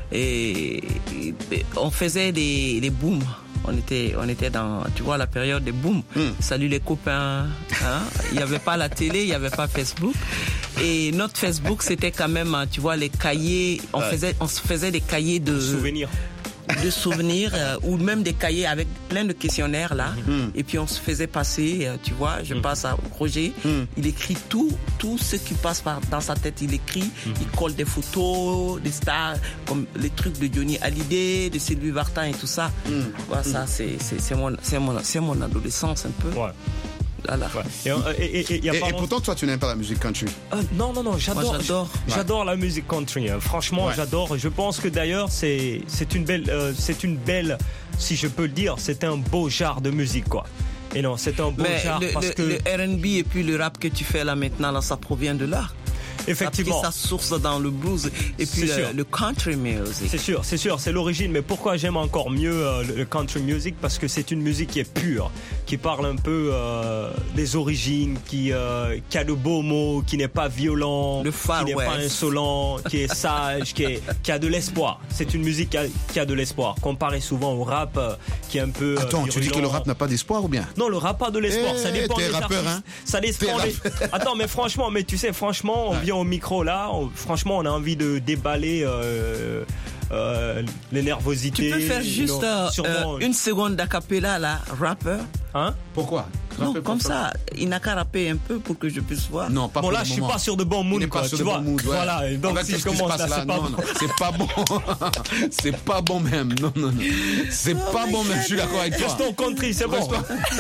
S12: Et, et on faisait des des booms. On était, on était dans, tu vois, la période des booms. Mm. Salut les copains. Hein? Il n'y avait pas la télé, il n'y avait pas Facebook. Et notre Facebook, c'était quand même, tu vois, les cahiers. On ouais. faisait, on se faisait des cahiers de
S13: souvenirs.
S12: de souvenirs euh, ou même des cahiers avec plein de questionnaires là mm. et puis on se faisait passer euh, tu vois je mm. passe à Roger mm. il écrit tout tout ce qui passe par, dans sa tête il écrit mm. il colle des photos des stars comme les trucs de Johnny Hallyday de Sylvie Vartan et tout ça mm. voilà, mm. ça c'est, c'est, c'est, mon, c'est, mon, c'est mon adolescence un peu
S13: ouais.
S12: Voilà.
S13: Ouais. Et, et, et, et,
S1: et, et pourtant, toi, tu n'aimes pas la musique country.
S13: euh, Non, non, non, j'adore.
S12: Moi, j'adore.
S13: J'adore la musique country. Franchement, ouais. j'adore. Je pense que d'ailleurs, c'est, c'est une belle, euh, c'est une belle, si je peux le dire, c'est un beau genre de musique, quoi. Et non, c'est un beau
S12: Mais
S13: genre
S12: le,
S13: parce
S12: le,
S13: que
S12: le R and B et puis le rap que tu fais là maintenant, là, ça provient de là.
S13: Effectivement.
S12: Ça a pris sa source dans le blues et puis le, le country music.
S13: C'est sûr, c'est sûr, c'est l'origine. Mais pourquoi j'aime encore mieux euh, le country music? Parce que c'est une musique qui est pure, qui parle un peu euh, des origines, qui, euh, qui a de beaux mots, qui n'est pas violent,
S12: le Far
S13: qui n'est
S12: West.
S13: pas insolent, qui est sage, qui, est, qui a de l'espoir. C'est une musique qui a, qui a de l'espoir. Comparé souvent au rap, euh, qui est un peu.
S1: Attends,
S13: virulent.
S1: Tu dis que le rap n'a pas d'espoir ou bien?
S13: Non, le rap a de l'espoir.
S1: Hey,
S13: ça dépend
S1: t'es
S13: des
S1: rappeur,
S13: artistes.
S1: Hein?
S13: Ça dépend des... Attends, mais franchement, mais tu sais, franchement, on ouais. vient au micro là. On, franchement, on a envie de déballer euh, euh, les nervosités.
S12: Tu peux faire juste
S13: non,
S12: euh, une seconde d'acapella là, rapper.
S13: Hein?
S1: Pourquoi?
S12: Non, comme ça, il n'a qu'à rapper un peu pour que je puisse voir.
S1: Non, pas
S13: bon,
S1: pour
S13: là,
S1: le
S13: je suis
S1: moment.
S13: pas sur de bons moods, quoi. Tu vois?
S1: Mood, ouais.
S13: Voilà. Donc,
S1: Avec
S13: si je commence là,
S1: là,
S13: c'est pas
S1: non,
S13: bon.
S1: non, c'est pas bon. C'est pas bon même. Non, non, non. C'est oh pas bon God. Même. Je suis d'accord avec toi.
S13: Restons country, c'est bon.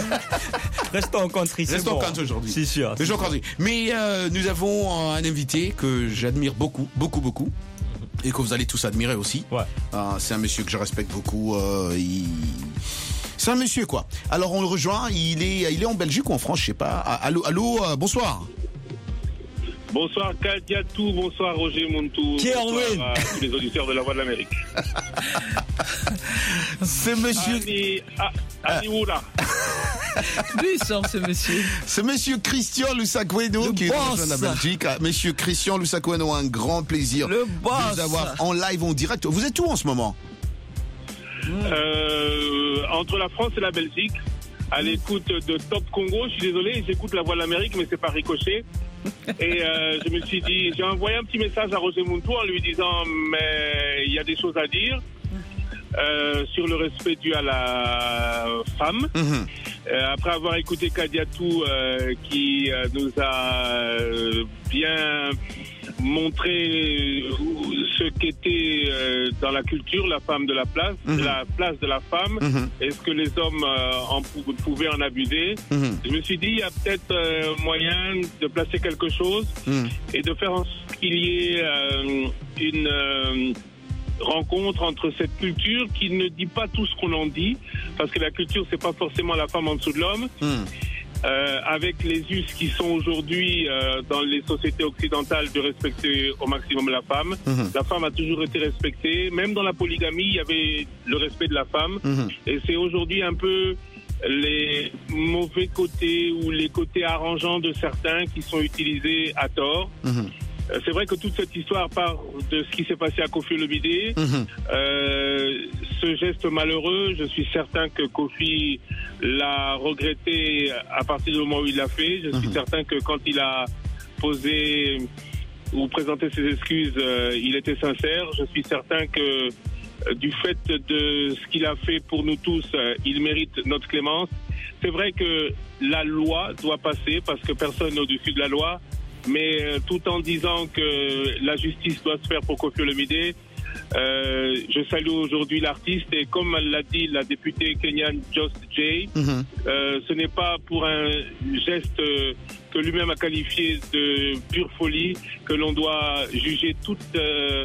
S13: Restons country, c'est
S1: Restons
S13: bon.
S1: country aujourd'hui.
S13: C'est sûr.
S1: Restons country. Mais euh, nous avons un invité que j'admire beaucoup, beaucoup, beaucoup. Et que vous allez tous admirer aussi.
S13: Ouais.
S1: Euh, c'est un monsieur que je respecte beaucoup. Euh, il... C'est un monsieur, quoi. Alors, on le rejoint. Il est, il est en Belgique ou en France, je sais pas. Allô, allô, euh, bonsoir.
S19: Bonsoir, Kadiatou. Bonsoir, Roger Montou.
S13: Kerwin.
S19: Bonsoir à tous les auditeurs de la Voix de l'Amérique.
S1: C'est monsieur...
S19: Ani, Ani Oula.
S12: Lui, il sort, ce monsieur.
S1: C'est monsieur Christian Lusakweno qui est de la Belgique. Monsieur Christian Lusakweno, un grand plaisir
S12: le boss.
S1: de vous avoir en live, en direct. Vous êtes où en ce moment?
S19: euh, Entre la France et la Belgique, à l'écoute de Top Congo. Je suis désolé, j'écoute la Voix de l'Amérique, mais c'est pas ricochet. Et euh, je me suis dit, j'ai envoyé un petit message à Roger Montou en lui disant, mais il y a des choses à dire. Euh, sur le respect dû à la femme. Mm-hmm. Euh, après avoir écouté Kadiatou euh, qui euh, nous a euh, bien montré ce qu'était euh, dans la culture la femme de la place, mm-hmm. la place de la femme, mm-hmm. est-ce que les hommes euh, en pou- pouvaient en abuser. Mm-hmm. Je me suis dit, il y a peut-être euh, moyen de placer quelque chose mm-hmm. et de faire en sorte qu'il y ait euh, une... Euh, rencontre entre cette culture qui ne dit pas tout ce qu'on en dit, parce que la culture c'est pas forcément la femme en dessous de l'homme, mm. euh, avec les us qui sont aujourd'hui euh, dans les sociétés occidentales de respecter au maximum la femme. Mm-hmm. La femme a toujours été respectée, même dans la polygamie il y avait le respect de la femme, mm-hmm. et c'est aujourd'hui un peu les mauvais côtés ou les côtés arrangeants de certains qui sont utilisés à tort. Mm-hmm. C'est vrai que toute cette histoire part de ce qui s'est passé à Koffi Olomidé. Mmh. Euh, ce geste malheureux, je suis certain que Koffi l'a regretté à partir du moment où il l'a fait. Je mmh. suis certain que quand il a posé ou présenté ses excuses, euh, il était sincère. Je suis certain que euh, du fait de ce qu'il a fait pour nous tous, euh, il mérite notre clémence. C'est vrai que la loi doit passer parce que personne n'est au-dessus de la loi. Mais euh, tout en disant que la justice doit se faire pour Koffi Olomidé, euh, je salue aujourd'hui l'artiste et comme l'a dit la députée kenyane Just Jay, mm-hmm. euh, ce n'est pas pour un geste euh, que lui-même a qualifié de pure folie que l'on doit juger toute, euh,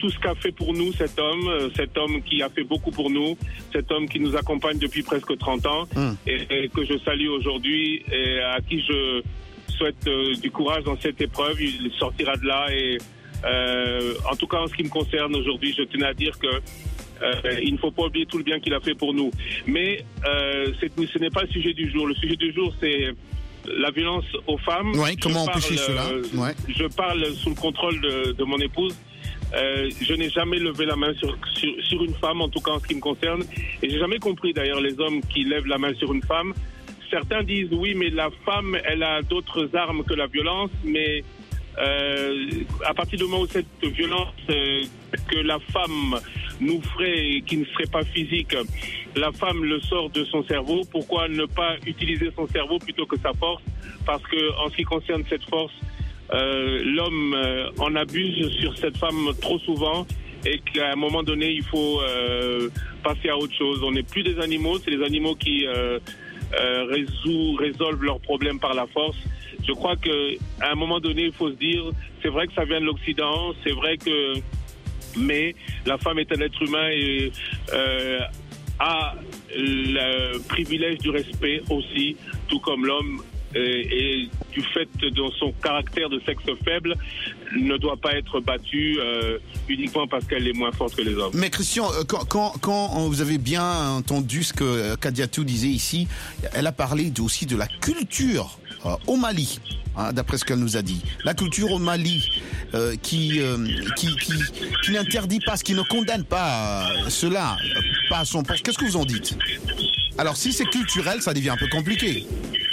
S19: tout ce qu'a fait pour nous cet homme, euh, cet homme qui a fait beaucoup pour nous, cet homme qui nous accompagne depuis presque trente ans mm. et, et que je salue aujourd'hui et à qui je souhaite euh, du courage dans cette épreuve. Il sortira de là et euh, en tout cas en ce qui me concerne aujourd'hui, je tenais à dire que euh, il ne faut pas oublier tout le bien qu'il a fait pour nous. Mais euh, c'est, ce n'est pas le sujet du jour. Le sujet du jour, c'est la violence aux femmes.
S1: Ouais, comment empêcher cela
S19: euh,
S1: ouais.
S19: Je parle sous le contrôle de, de mon épouse. Euh, je n'ai jamais levé la main sur, sur, sur une femme, en tout cas en ce qui me concerne. Et j'ai jamais compris d'ailleurs les hommes qui lèvent la main sur une femme. Certains disent oui, mais la femme, elle a d'autres armes que la violence. Mais euh, à partir du moment où cette violence euh, que la femme nous ferait, qui ne serait pas physique, la femme le sort de son cerveau. Pourquoi ne pas utiliser son cerveau plutôt que sa force? Parce que en ce qui concerne cette force, euh, l'homme euh, en abuse sur cette femme trop souvent et qu'à un moment donné, il faut euh, passer à autre chose. On n'est plus des animaux, c'est les animaux qui euh, euh, résout, résolvent leurs problèmes par la force. Je crois qu'à un moment donné, il faut se dire, c'est vrai que ça vient de l'Occident, c'est vrai que... Mais la femme est un être humain et euh, a le privilège du respect aussi, tout comme l'homme. Et, et du fait de son caractère de sexe faible, ne doit pas être battue euh, uniquement parce qu'elle est moins forte que les hommes.
S1: Mais Christian, quand, quand, quand vous avez bien entendu ce que Kadiatou disait ici, elle a parlé aussi de la culture euh, au Mali, hein, d'après ce qu'elle nous a dit. La culture au Mali euh, qui, euh, qui, qui, qui n'interdit pas, ce qui ne condamne pas euh, cela, euh, pas à son poste. Qu'est-ce que vous en dites? Alors si c'est culturel, ça devient un peu compliqué.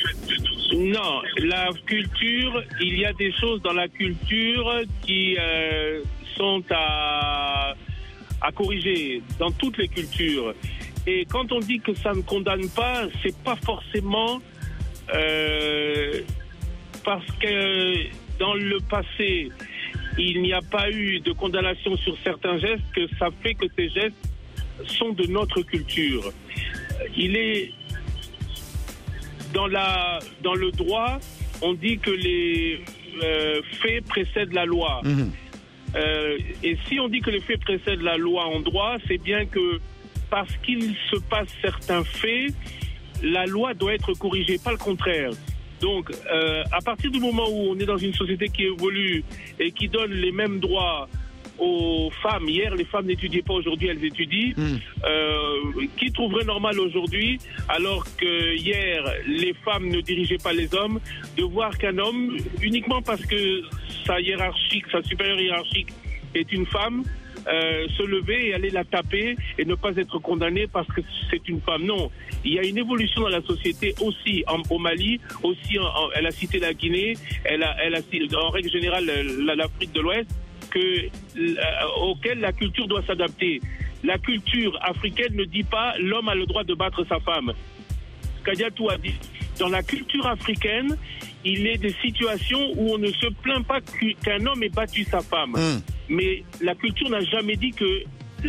S19: Non, la culture, il y a des choses dans la culture qui euh, sont à, à corriger dans toutes les cultures. Et quand on dit que ça ne condamne pas, c'est pas forcément euh, parce que dans le passé, il n'y a pas eu de condamnation sur certains gestes que ça fait que ces gestes sont de notre culture. Il est Dans, la, dans le droit, on dit que les euh, faits précèdent la loi. Mmh. Euh, et si on dit que les faits précèdent la loi en droit, c'est bien que parce qu'il se passe certains faits, la loi doit être corrigée, pas le contraire. Donc, euh, à partir du moment où on est dans une société qui évolue et qui donne les mêmes droits aux femmes, hier les femmes n'étudiaient pas, aujourd'hui elles étudient, mmh. euh, qui trouverait normal aujourd'hui, alors que hier les femmes ne dirigeaient pas les hommes, de voir qu'un homme, uniquement parce que sa hiérarchique, sa supérieure hiérarchique est une femme, euh, se lever et aller la taper et ne pas être condamné parce que c'est une femme. Non, il y a une évolution dans la société aussi en, au Mali, aussi en, en, elle a cité la Guinée, elle a, elle a en règle générale la, l'Afrique de l'Ouest, que, euh, auquel la culture doit s'adapter. La culture africaine ne dit pas l'homme a le droit de battre sa femme. Kadiatou a dit, dans la culture africaine, il est des situations où on ne se plaint pas qu'un homme ait battu sa femme. Mmh. Mais la culture n'a jamais dit que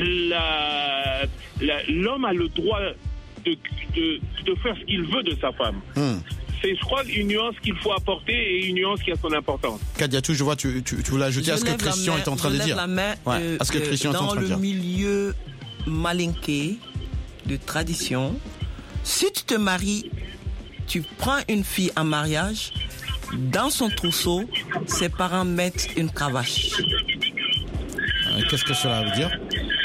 S19: la, la, l'homme a le droit de, de, de faire ce qu'il veut de sa femme. Mmh. C'est, je crois, une nuance qu'il faut apporter et une nuance qui a son importance.
S1: Kadiatou, je vois, tu, tu, tu voulais ajouter à ce que Christian est en train de dire.
S12: La main,
S1: ouais,
S12: euh,
S1: à ce que Christian est en train de dire.
S12: Dans le milieu malinké de tradition, si tu te maries, tu prends une fille en mariage, dans son trousseau, ses parents mettent une cravache.
S1: Euh, qu'est-ce que cela veut dire?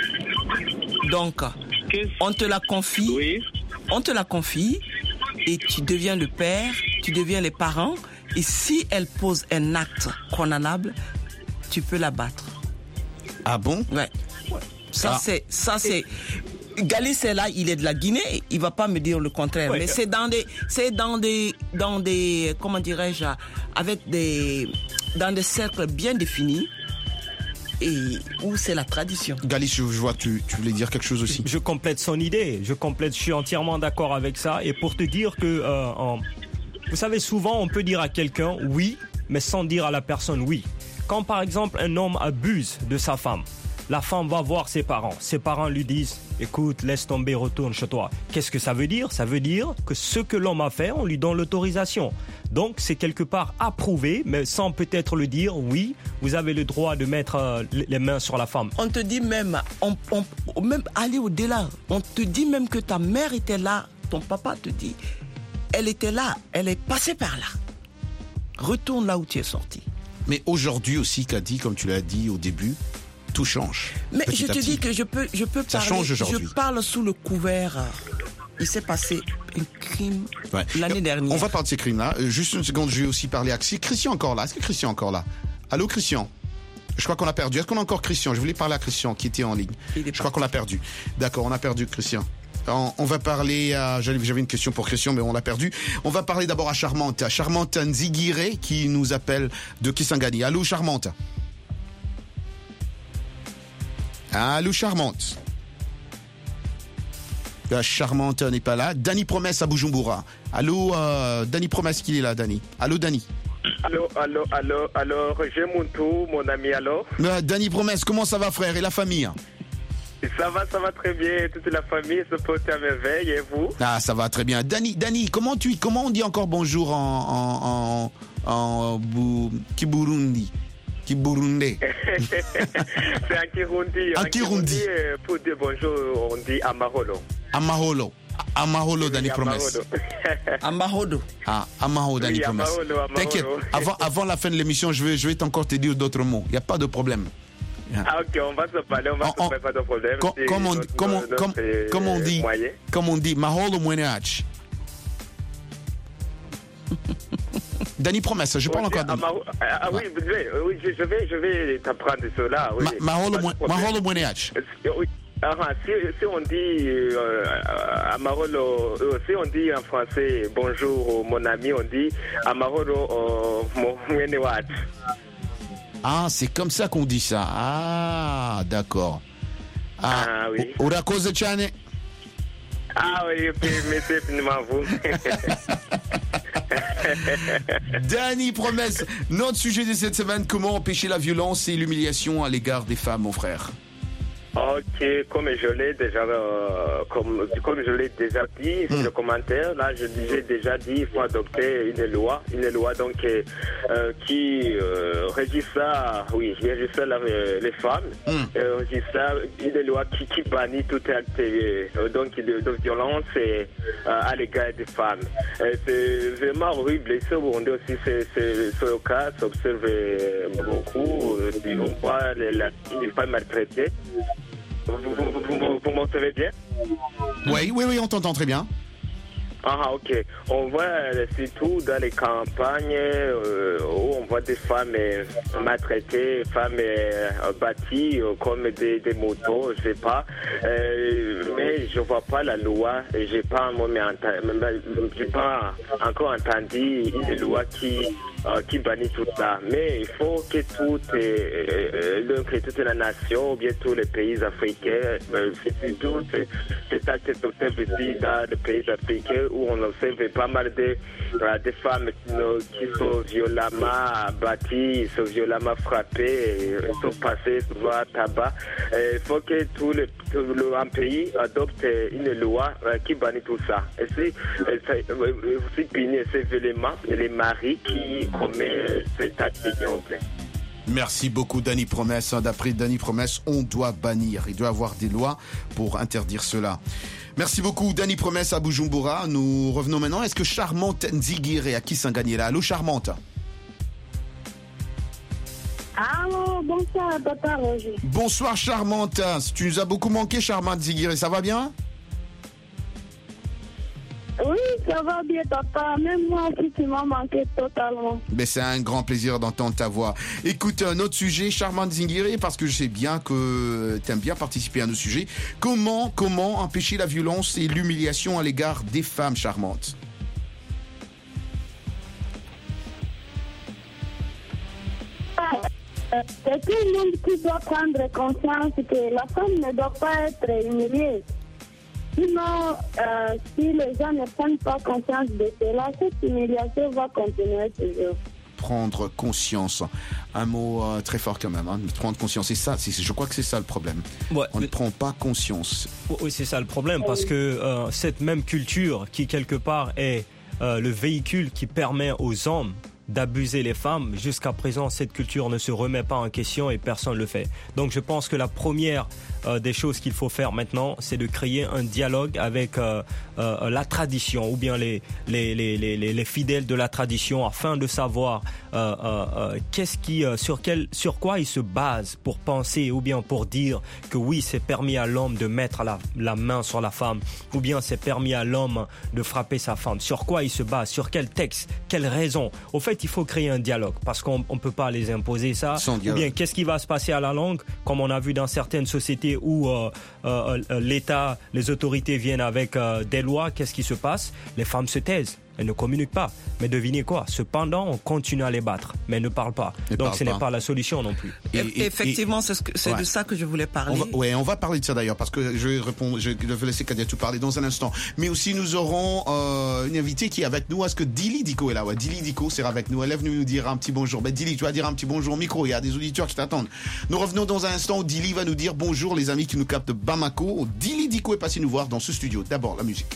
S12: Donc, on te la confie, oui. on te la confie, et tu deviens le père, tu deviens les parents, et si elle pose un acte condamnable, tu peux la battre.
S1: Ah bon?
S12: Ouais. Ça ah. c'est, ça c'est. Galis est là, il est de la Guinée, il va pas me dire le contraire. Ouais. Mais c'est dans des, c'est dans des, dans des, comment dirais-je, avec des, dans des cercles bien définis. Et où c'est la tradition.
S1: Galis, je vois que tu, tu voulais dire quelque chose aussi.
S13: Je complète son idée. Je complète. Je suis entièrement d'accord avec ça. Et pour te dire que, euh, en, vous savez, souvent on peut dire à quelqu'un oui, mais sans dire à la personne oui. Quand par exemple un homme abuse de sa femme, la femme va voir ses parents. Ses parents lui disent, écoute, laisse tomber, retourne chez toi. Qu'est-ce que ça veut dire? Ça veut dire que ce que l'homme a fait, on lui donne l'autorisation. Donc, c'est quelque part approuvé, mais sans peut-être le dire, oui, vous avez le droit de mettre euh, les mains sur la femme.
S12: On te dit même, on, on, même aller au-delà, on te dit même que ta mère était là, ton papa te dit, elle était là, elle est passée par là. Retourne là où tu es sorti.
S1: Mais aujourd'hui aussi, Kadi, comme tu l'as dit au début, tout change.
S12: Mais je te dis que je peux, je peux
S1: Ça
S12: parler.
S1: change aujourd'hui.
S12: Je parle sous le couvert. Il s'est passé un crime
S1: ouais.
S12: l'année dernière.
S1: On va parler de ces crimes-là. Euh, juste une seconde, je vais aussi parler à... C'est Christian encore là. Est-ce que Christian est encore là? Allô, Christian? Je crois qu'on a perdu. Est-ce qu'on a encore Christian? Je voulais parler à Christian qui était en ligne. Je crois qu'on l'a perdu. D'accord, on a perdu Christian. On, on va parler à... J'avais une question pour Christian, mais on l'a perdu. On va parler d'abord à Charmante. À Charmante Nzigire qui nous appelle de Kisangani. Allô, Charmante? Allô, Charmante? La Charmante n'est pas là. Dani Promesse à Bujumbura. Allô, euh, Dani Promesse qu'il est là, Dani. Allô, Dani.
S20: Allô, allô, allô, allô, Roger Montou, mon ami, allô.
S1: Euh, Dani Promesse, comment ça va, frère, et la famille?
S20: Ça va, ça va très bien. Toute la famille se porte à merveille, et vous?
S1: Ah, ça va très bien. Dani, Dani, comment tu, comment on dit encore bonjour en, en, en, en bou, Kiburundi? Kiburundi.
S20: C'est en Kirundi.
S1: En Kirundi.
S20: Pour dire bonjour, on dit Amaholo.
S1: Amaholo. Amaholo, Dani Promesse.
S12: Amaholo.
S1: Ah, Amaholo, Dani
S20: Oui,
S1: Promesse.
S20: Amaholo, Amaholo.
S1: T'inquiète, avant, avant la fin de l'émission, je vais, je vais encore te dire d'autres mots. Il n'y a pas de problème.
S20: Ah ok, on va se parler, on va
S1: on,
S20: se faire, pas de problème.
S1: Com, comme, on,
S20: notre,
S1: comme,
S20: notre,
S1: comme,
S20: notre,
S1: comme on dit,
S20: moyen.
S1: comme on dit, Maholo Mwenach. Dani Promesse, je parle
S20: okay,
S1: encore de...
S20: Ah, ah, ah oui, oui, je vais, je vais t'apprendre cela. Oui.
S1: Ma, Maholo Mwenach.
S20: Oui. Ah, si, si on dit euh, Amarolo, euh, si on dit en français bonjour mon ami, on dit Amarolo Mwenewat.
S1: Ah, c'est comme ça qu'on dit ça. Ah, d'accord.
S20: Ah, ah oui.
S1: Urakoze Chane.
S20: Ah oui, merci infiniment vous.
S1: Dani Promesse, notre sujet de cette semaine, comment empêcher la violence et l'humiliation à l'égard des femmes, mon frère?
S20: Ok, comme je l'ai déjà, euh, comme, comme je l'ai déjà dit sur mmh. le commentaire, là, je j'ai déjà dit, il faut adopter une loi, une loi donc euh, qui euh, régit ça, oui, régit ça la, les femmes, mmh. euh, régit ça, une loi qui, qui bannit tout acte euh, donc de, de violence et, euh, à l'égard des femmes. Euh, c'est vraiment horrible. Et ce Burundi aussi, c'est, c'est, c'est le cas, s'observe beaucoup. Euh, on voit les, la, les femmes maltraitées. Vous, vous, vous, vous m'entendez bien?
S1: Oui, oui, oui, on t'entend très bien.
S20: Ah, ok. On voit euh, surtout dans les campagnes euh, où on voit des femmes euh, maltraitées, femmes euh, bâties euh, comme des, des motos, je sais pas. Euh, mais je vois pas la loi et j'ai pas, moi, mais, j'ai pas encore entendu une loi qui euh, qui bannit tout ça. Mais il faut que toute, euh, donc, toute la nation, ou bien tous les pays africains, euh, surtout c'est ça qui est observé ici dans les pays africains où on observe pas mal de, euh, de femmes qui, qui sont violemment bâties, sont violemment frappées, et sont passées souvent à tabac. Il faut que tout le, tout le un pays adopte une loi euh, qui bannit tout ça. Et c'est euh, aussi punir sévèrement les maris qui commettent cet acte de.
S1: Merci beaucoup Dani Promesse. D'après Dani Promesse, on doit bannir. Il doit y avoir des lois pour interdire cela. Merci beaucoup Dani Promesse à Bujumbura. Nous revenons maintenant. Est-ce que Charmante Nzigire à Kisangani là? Allô Charmante?
S21: Allô, bonsoir papa Roger.
S1: Bonsoir Charmante. Tu nous as beaucoup manqué Charmante Nzigire, ça va bien?
S21: Oui, ça va bien, papa. Même moi aussi, tu m'as manqué totalement.
S1: Mais c'est un grand plaisir d'entendre ta voix. Écoute, un autre sujet, Charmante Nzigire, parce que je sais bien que tu aimes bien participer à nos sujets. Comment, comment empêcher la violence et l'humiliation à l'égard des femmes, Charmante?
S21: C'est tout le monde qui doit prendre conscience que la femme ne doit pas être humiliée. Sinon, euh, si les gens ne prennent pas conscience de cela, cette humiliation va continuer toujours.
S1: prendre conscience. Un mot euh, très fort quand même, hein, de prendre conscience. Et ça, c'est, je crois que c'est ça le problème.
S13: Ouais.
S1: On ne prend pas conscience.
S13: Oui, c'est ça le problème, parce que euh, cette même culture qui quelque part est euh, le véhicule qui permet aux hommes d'abuser les femmes, jusqu'à présent cette culture ne se remet pas en question et personne ne le fait. Donc je pense que la première euh, des choses qu'il faut faire maintenant, c'est de créer un dialogue avec euh, euh, la tradition ou bien les, les, les, les, les fidèles de la tradition, afin de savoir euh, euh, euh, qu'est-ce qui, euh, sur, quel, sur quoi ils se basent pour penser ou bien pour dire que oui, c'est permis à l'homme de mettre la, la main sur la femme, ou bien c'est permis à l'homme de frapper sa femme. Sur quoi ils se basent, sur quel texte, quelle raison. Au fait, il faut créer un dialogue, parce qu'on ne peut pas les imposer ça. Ou bien qu'est-ce qui va se passer à la langue, comme on a vu dans certaines sociétés où euh, euh, l'État, les autorités viennent avec euh, des lois, qu'est-ce qui se passe? Les femmes se taisent. Elles ne communiquent pas. Mais devinez quoi? Cependant, on continue à les battre, mais elles ne parlent pas.
S1: Ne
S13: Donc
S1: parlent
S13: ce n'est
S1: pas.
S13: pas la solution non plus.
S12: Et, et, Effectivement, c'est, ce que, c'est
S1: ouais.
S12: de ça que je voulais parler.
S1: On va, ouais, on va parler de ça d'ailleurs, parce que je réponds, je vais laisser Kadiatou parler dans un instant. Mais aussi, nous aurons euh, une invitée qui est avec nous. Est-ce que Dili Diko est là? Ouais, Dili Diko sera avec nous. Elle est venue nous dire un petit bonjour. Ben, Dili, tu vas dire un petit bonjour au micro. Il y a des auditeurs qui t'attendent. Nous revenons dans un instant où Dili va nous dire bonjour, les amis qui nous captent de Bamako. Dili Diko est passé nous voir dans ce studio. D'abord, la musique.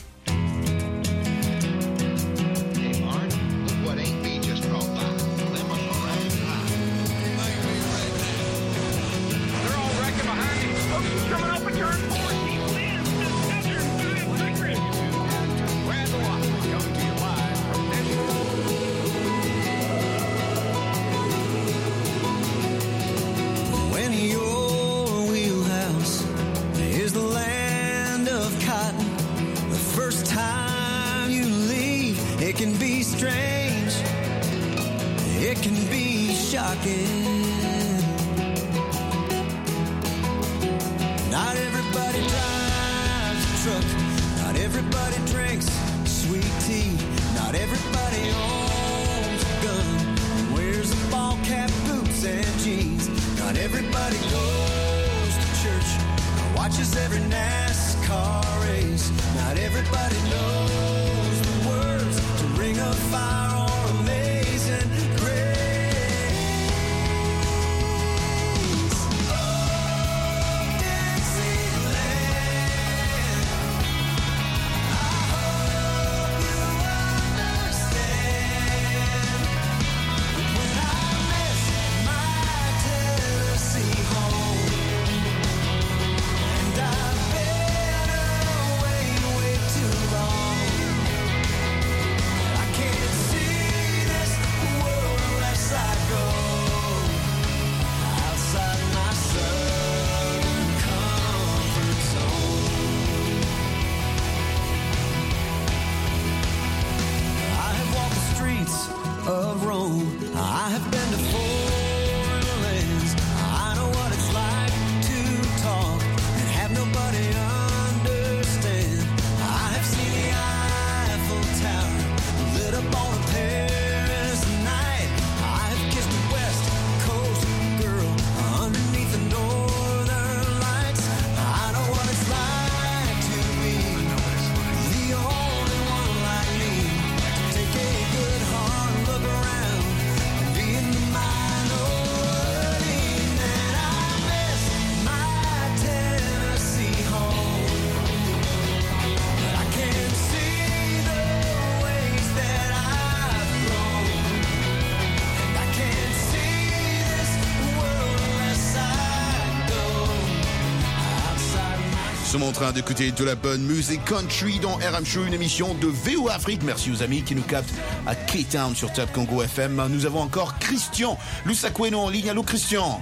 S1: Nous sommes en train d'écouter de la bonne musique country dans R M Show, une émission de V O Afrique. Merci aux amis qui nous captent à K-Town sur Top Congo F M. Nous avons encore Christian Lusakweno en ligne. Allô Christian.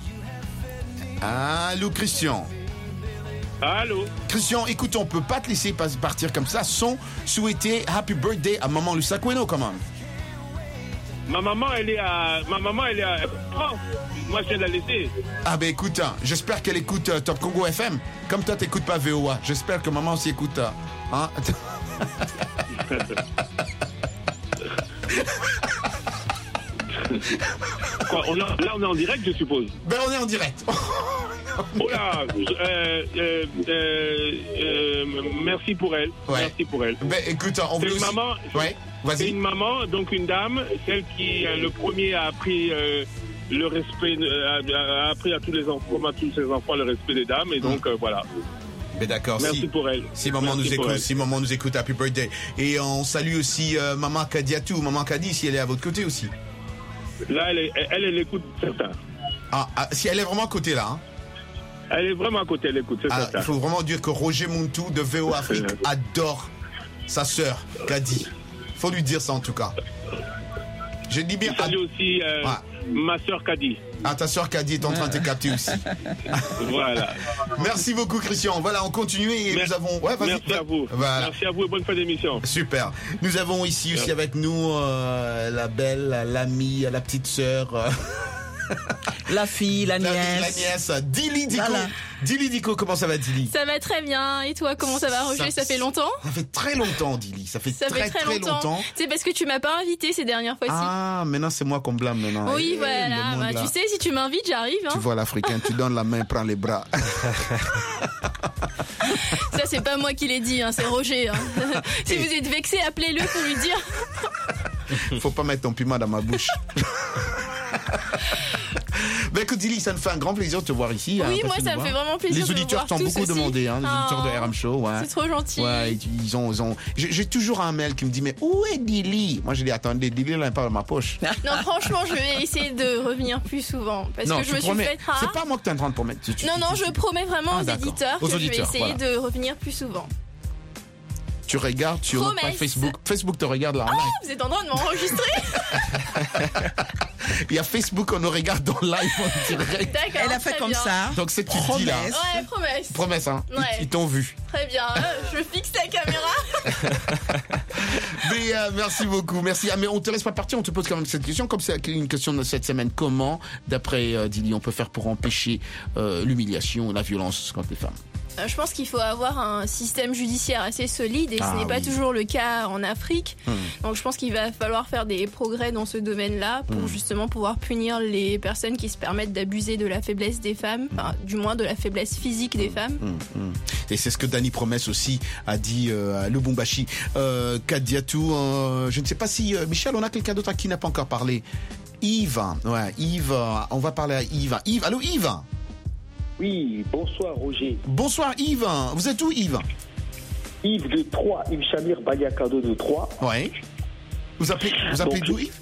S1: Allô Christian.
S19: Allô.
S1: Christian, écoute, on peut pas te laisser partir comme ça sans souhaiter Happy Birthday à maman Lusakweno quand même.
S19: Ma maman, elle est à... Ma maman, elle est à... Oh, moi, je viens de la laisser.
S1: Ah ben écoute, hein, j'espère qu'elle écoute euh, Top Congo F M. Comme toi, t'écoutes pas V O A. J'espère que maman aussi écoute... Euh, hein
S19: Quoi, on a, là, on est en direct, je suppose.
S1: Ben, on est en direct.
S19: Oh là, euh, euh, euh, euh, merci pour elle.
S1: Ouais.
S19: Merci pour elle.
S1: Ben écoute, on
S19: c'est
S1: veut
S19: une
S1: aussi...
S19: maman...
S1: Ouais.
S19: C'est une maman, donc une dame, celle qui, euh, le premier, a appris euh, le respect, euh, a, a appris à tous les enfants, à tous ses enfants le respect des dames, et donc, euh, voilà.
S1: Mais d'accord.
S19: Merci
S1: si,
S19: pour elle.
S1: Si maman
S19: Merci
S1: nous écoute,
S19: elle.
S1: si maman nous écoute, happy birthday. Et on salue aussi euh, maman Kadiatou, maman Kadi, si elle est à votre côté aussi.
S19: Là, elle, est, elle, elle écoute certains.
S1: Ah, ah, si elle est vraiment à côté là. Hein.
S19: Elle est vraiment à côté, elle écoute, c'est
S1: ah,
S19: certain.
S1: Il faut vraiment dire que Roger Muntu de V O Afrique adore sa sœur Kadi. Faut lui dire ça en tout cas. Je dis bien.
S19: Je salue aussi euh, ouais. ma sœur Kadi.
S1: Ah, ta sœur Kadi est en train de te capter aussi.
S19: Voilà.
S1: Merci beaucoup, Christian. Voilà, on continue et
S19: merci,
S1: nous avons. Ouais,
S19: merci à vous.
S1: Voilà.
S19: Merci à vous et bonne fin d'émission.
S1: Super. Nous avons ici merci. aussi avec nous euh, la belle, l'amie, la petite sœur. Euh...
S12: La fille, la nièce.
S1: La, la nièce, Dili Diko. Voilà. Dili Diko, comment ça va, Dili?
S2: Ça va très bien. Et toi, comment ça va, Roger? Ça, ça fait longtemps?
S1: Ça fait très longtemps, Dili. Ça fait
S2: ça
S1: très,
S2: fait très,
S1: très
S2: longtemps.
S1: longtemps.
S2: C'est parce que tu m'as pas invité ces dernières fois-ci.
S1: Ah, maintenant c'est moi qu'on blâme maintenant.
S2: Oui,
S1: hey,
S2: voilà. Bah, tu sais, si tu m'invites, j'arrive. Hein.
S1: Tu vois l'Africain, tu donnes la main, prends les bras.
S2: Ça, c'est pas moi qui l'ai dit, hein, c'est Roger. Hein. Si vous êtes vexé, appelez-le pour lui dire.
S1: Faut pas mettre ton piment dans ma bouche. Ben écoute, Dili, ça me fait un grand plaisir de te voir ici.
S2: Oui,
S1: hein,
S2: moi, ça me fait vraiment plaisir.
S1: Les auditeurs t'ont beaucoup
S2: aussi.
S1: demandé, hein, les
S2: oh,
S1: auditeurs de R M Show. Ouais.
S2: C'est trop gentil.
S1: Ouais, ils ont, ils ont... J'ai, j'ai toujours un mail qui me dit, mais où est Dili? Moi, je dis, attendez, Dili n'est pas dans ma poche.
S2: Non, franchement, je vais essayer de revenir plus souvent. Parce
S1: non,
S2: que je me
S1: promets.
S2: suis fait rare.
S1: C'est pas moi que tu es en train de promettre. Tu, tu,
S2: non, non,
S1: tu, tu,
S2: je promets vraiment ah, aux éditeurs
S1: aux
S2: que
S1: auditeurs,
S2: je vais essayer
S1: voilà.
S2: de revenir plus souvent.
S1: Tu regardes sur notre page Facebook. Facebook te regarde là en
S2: oh,
S1: live.
S2: Vous êtes en train de m'enregistrer.
S1: Il y a Facebook, on nous regarde en live en direct.
S2: D'accord.
S12: Elle a fait comme
S2: bien.
S12: ça.
S1: Donc c'est que tu dis là.
S2: Ouais, promesse.
S1: Promesse, hein.
S2: Ouais.
S1: Ils, ils t'ont vu.
S2: Très bien. Je fixe la caméra.
S1: Mais euh, merci beaucoup. Merci. Ah, mais on te laisse pas partir. On te pose quand même cette question. Comme c'est une question de cette semaine, comment, d'après euh, Dili, on peut faire pour empêcher euh, l'humiliation, la violence contre les femmes?
S2: Je pense qu'il faut avoir un système judiciaire assez solide et
S1: ah,
S2: ce n'est
S1: oui.
S2: pas toujours le cas en Afrique.
S1: Hum.
S2: Donc je pense qu'il va falloir faire des progrès dans ce domaine-là pour hum. justement pouvoir punir les personnes qui se permettent d'abuser de la faiblesse des femmes, hum. enfin du moins de la faiblesse physique des hum. femmes.
S1: Hum. Hum. Et c'est ce que Dani Promesse aussi a dit euh, à Lubumbashi. Euh, Kadiatou, euh, je ne sais pas si... Euh, Michel, on a quelqu'un d'autre à qui n'a pas encore parlé. Yves, ouais, Yves, on va parler à Yves. Yves, allô Yves?
S22: Oui, bonsoir Roger.
S1: Bonsoir Yves, vous êtes où Yves?
S22: Yves de Troyes, Yves Chamir Baliakado de Troyes.
S1: Oui. Vous appelez, vous appelez d'où Yves?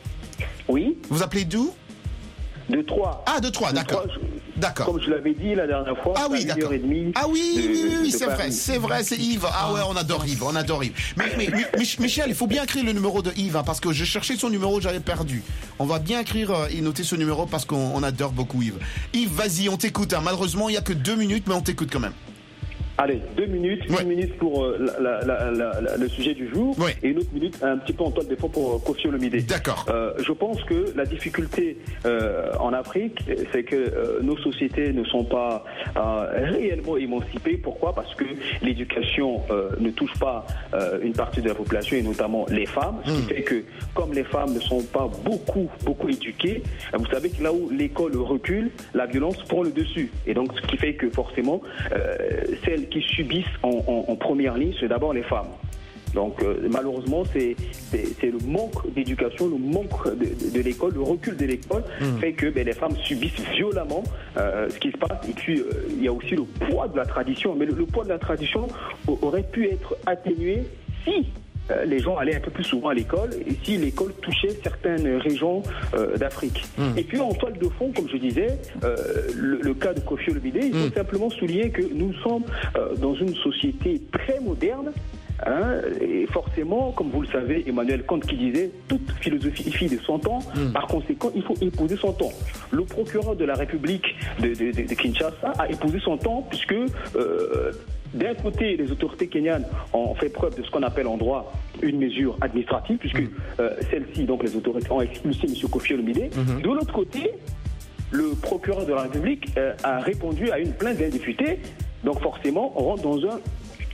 S22: Oui.
S1: Vous appelez d'où?
S22: De Troyes.
S1: Ah, de Troyes, d'accord. D'accord.
S22: Comme je l'avais dit la dernière fois,
S1: ah oui, d'accord. Ah oui,
S22: de,
S1: oui, oui,
S22: de
S1: c'est
S22: Paris.
S1: vrai, c'est vrai, c'est Yves. Ah ouais, on adore Yves, on adore Yves. Mais, mais, mais Michel, il faut bien écrire le numéro de Yves, hein, parce que je cherchais son numéro, j'avais perdu. On va bien écrire euh, et noter ce numéro parce qu'on on adore beaucoup Yves. Yves, vas-y, on t'écoute. Hein. Malheureusement, il n'y a que deux minutes, mais on t'écoute quand même.
S22: Allez, deux minutes, ouais. une minute pour euh, la, la, la, la, le sujet du jour,
S1: ouais.
S22: et une autre minute un petit peu en toile de fond pour euh, Koffi Olomide.
S1: D'accord.
S22: Euh, je pense que la difficulté euh, en Afrique, c'est que euh, nos sociétés ne sont pas euh, réellement émancipées. Pourquoi? Parce que l'éducation euh, ne touche pas euh, une partie de la population, et notamment les femmes, ce qui mmh. fait que comme les femmes ne sont pas beaucoup, beaucoup éduquées, vous savez que là où l'école recule, la violence prend le dessus. Et donc, ce qui fait que forcément, euh, celles qui subissent en, en, en première ligne, c'est d'abord les femmes. Donc euh, malheureusement, c'est, c'est, c'est le manque d'éducation, le manque de, de, de l'école, le recul de l'école mmh. fait que ben, les femmes subissent violemment euh, ce qui se passe. Et puis, euh, il y a aussi le poids de la tradition. Mais le, le poids de la tradition aurait pu être atténué si euh, les gens allaient un peu plus souvent à l'école et si l'école touchait certaines régions euh, d'Afrique. Mmh. Et puis en toile de fond, comme je disais, euh, le, le cas de Koffi Olomide, il faut mmh. simplement souligner que nous sommes euh, dans une société très moderne. Hein, et forcément, comme vous le savez, Emmanuel Kant qui disait toute philosophie est fille de son temps, mmh. par conséquent, il faut épouser son temps. Le procureur de la République de, de, de, de Kinshasa a épousé son temps puisque euh, d'un côté, les autorités kenyanes ont fait preuve de ce qu'on appelle en droit une mesure administrative, puisque mmh. euh, celle-ci, donc les autorités ont expulsé M. Koffi Olomide. Mmh. De l'autre côté, le procureur de la République euh, a répondu à une plainte d'un député, donc forcément, on rentre dans un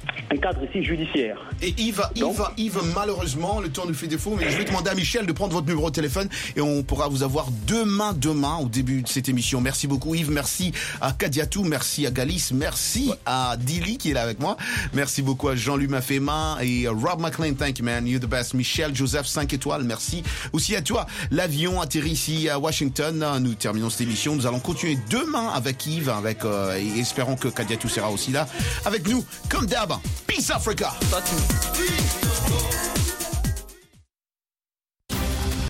S22: un cadre ici judiciaire.
S1: Et Yves,
S22: Donc,
S1: Yves, Yves, malheureusement, le temps nous fait défaut, mais je vais demander à Michel de prendre votre numéro de téléphone et on pourra vous avoir demain, demain, au début de cette émission. Merci beaucoup Yves, merci à Kadiatou, merci à Galis, merci ouais. à Dili qui est là avec moi, merci beaucoup à Jean-Luc Mafema et Rob McLean, thank you man, you're the best. Michel, Joseph, cinq étoiles, merci aussi à toi. L'avion atterrit ici à Washington, nous terminons cette émission, nous allons continuer demain avec Yves, avec, euh, et espérons que Kadiatou sera aussi là avec nous, comme d'hab. Peace Africa.
S12: Peace.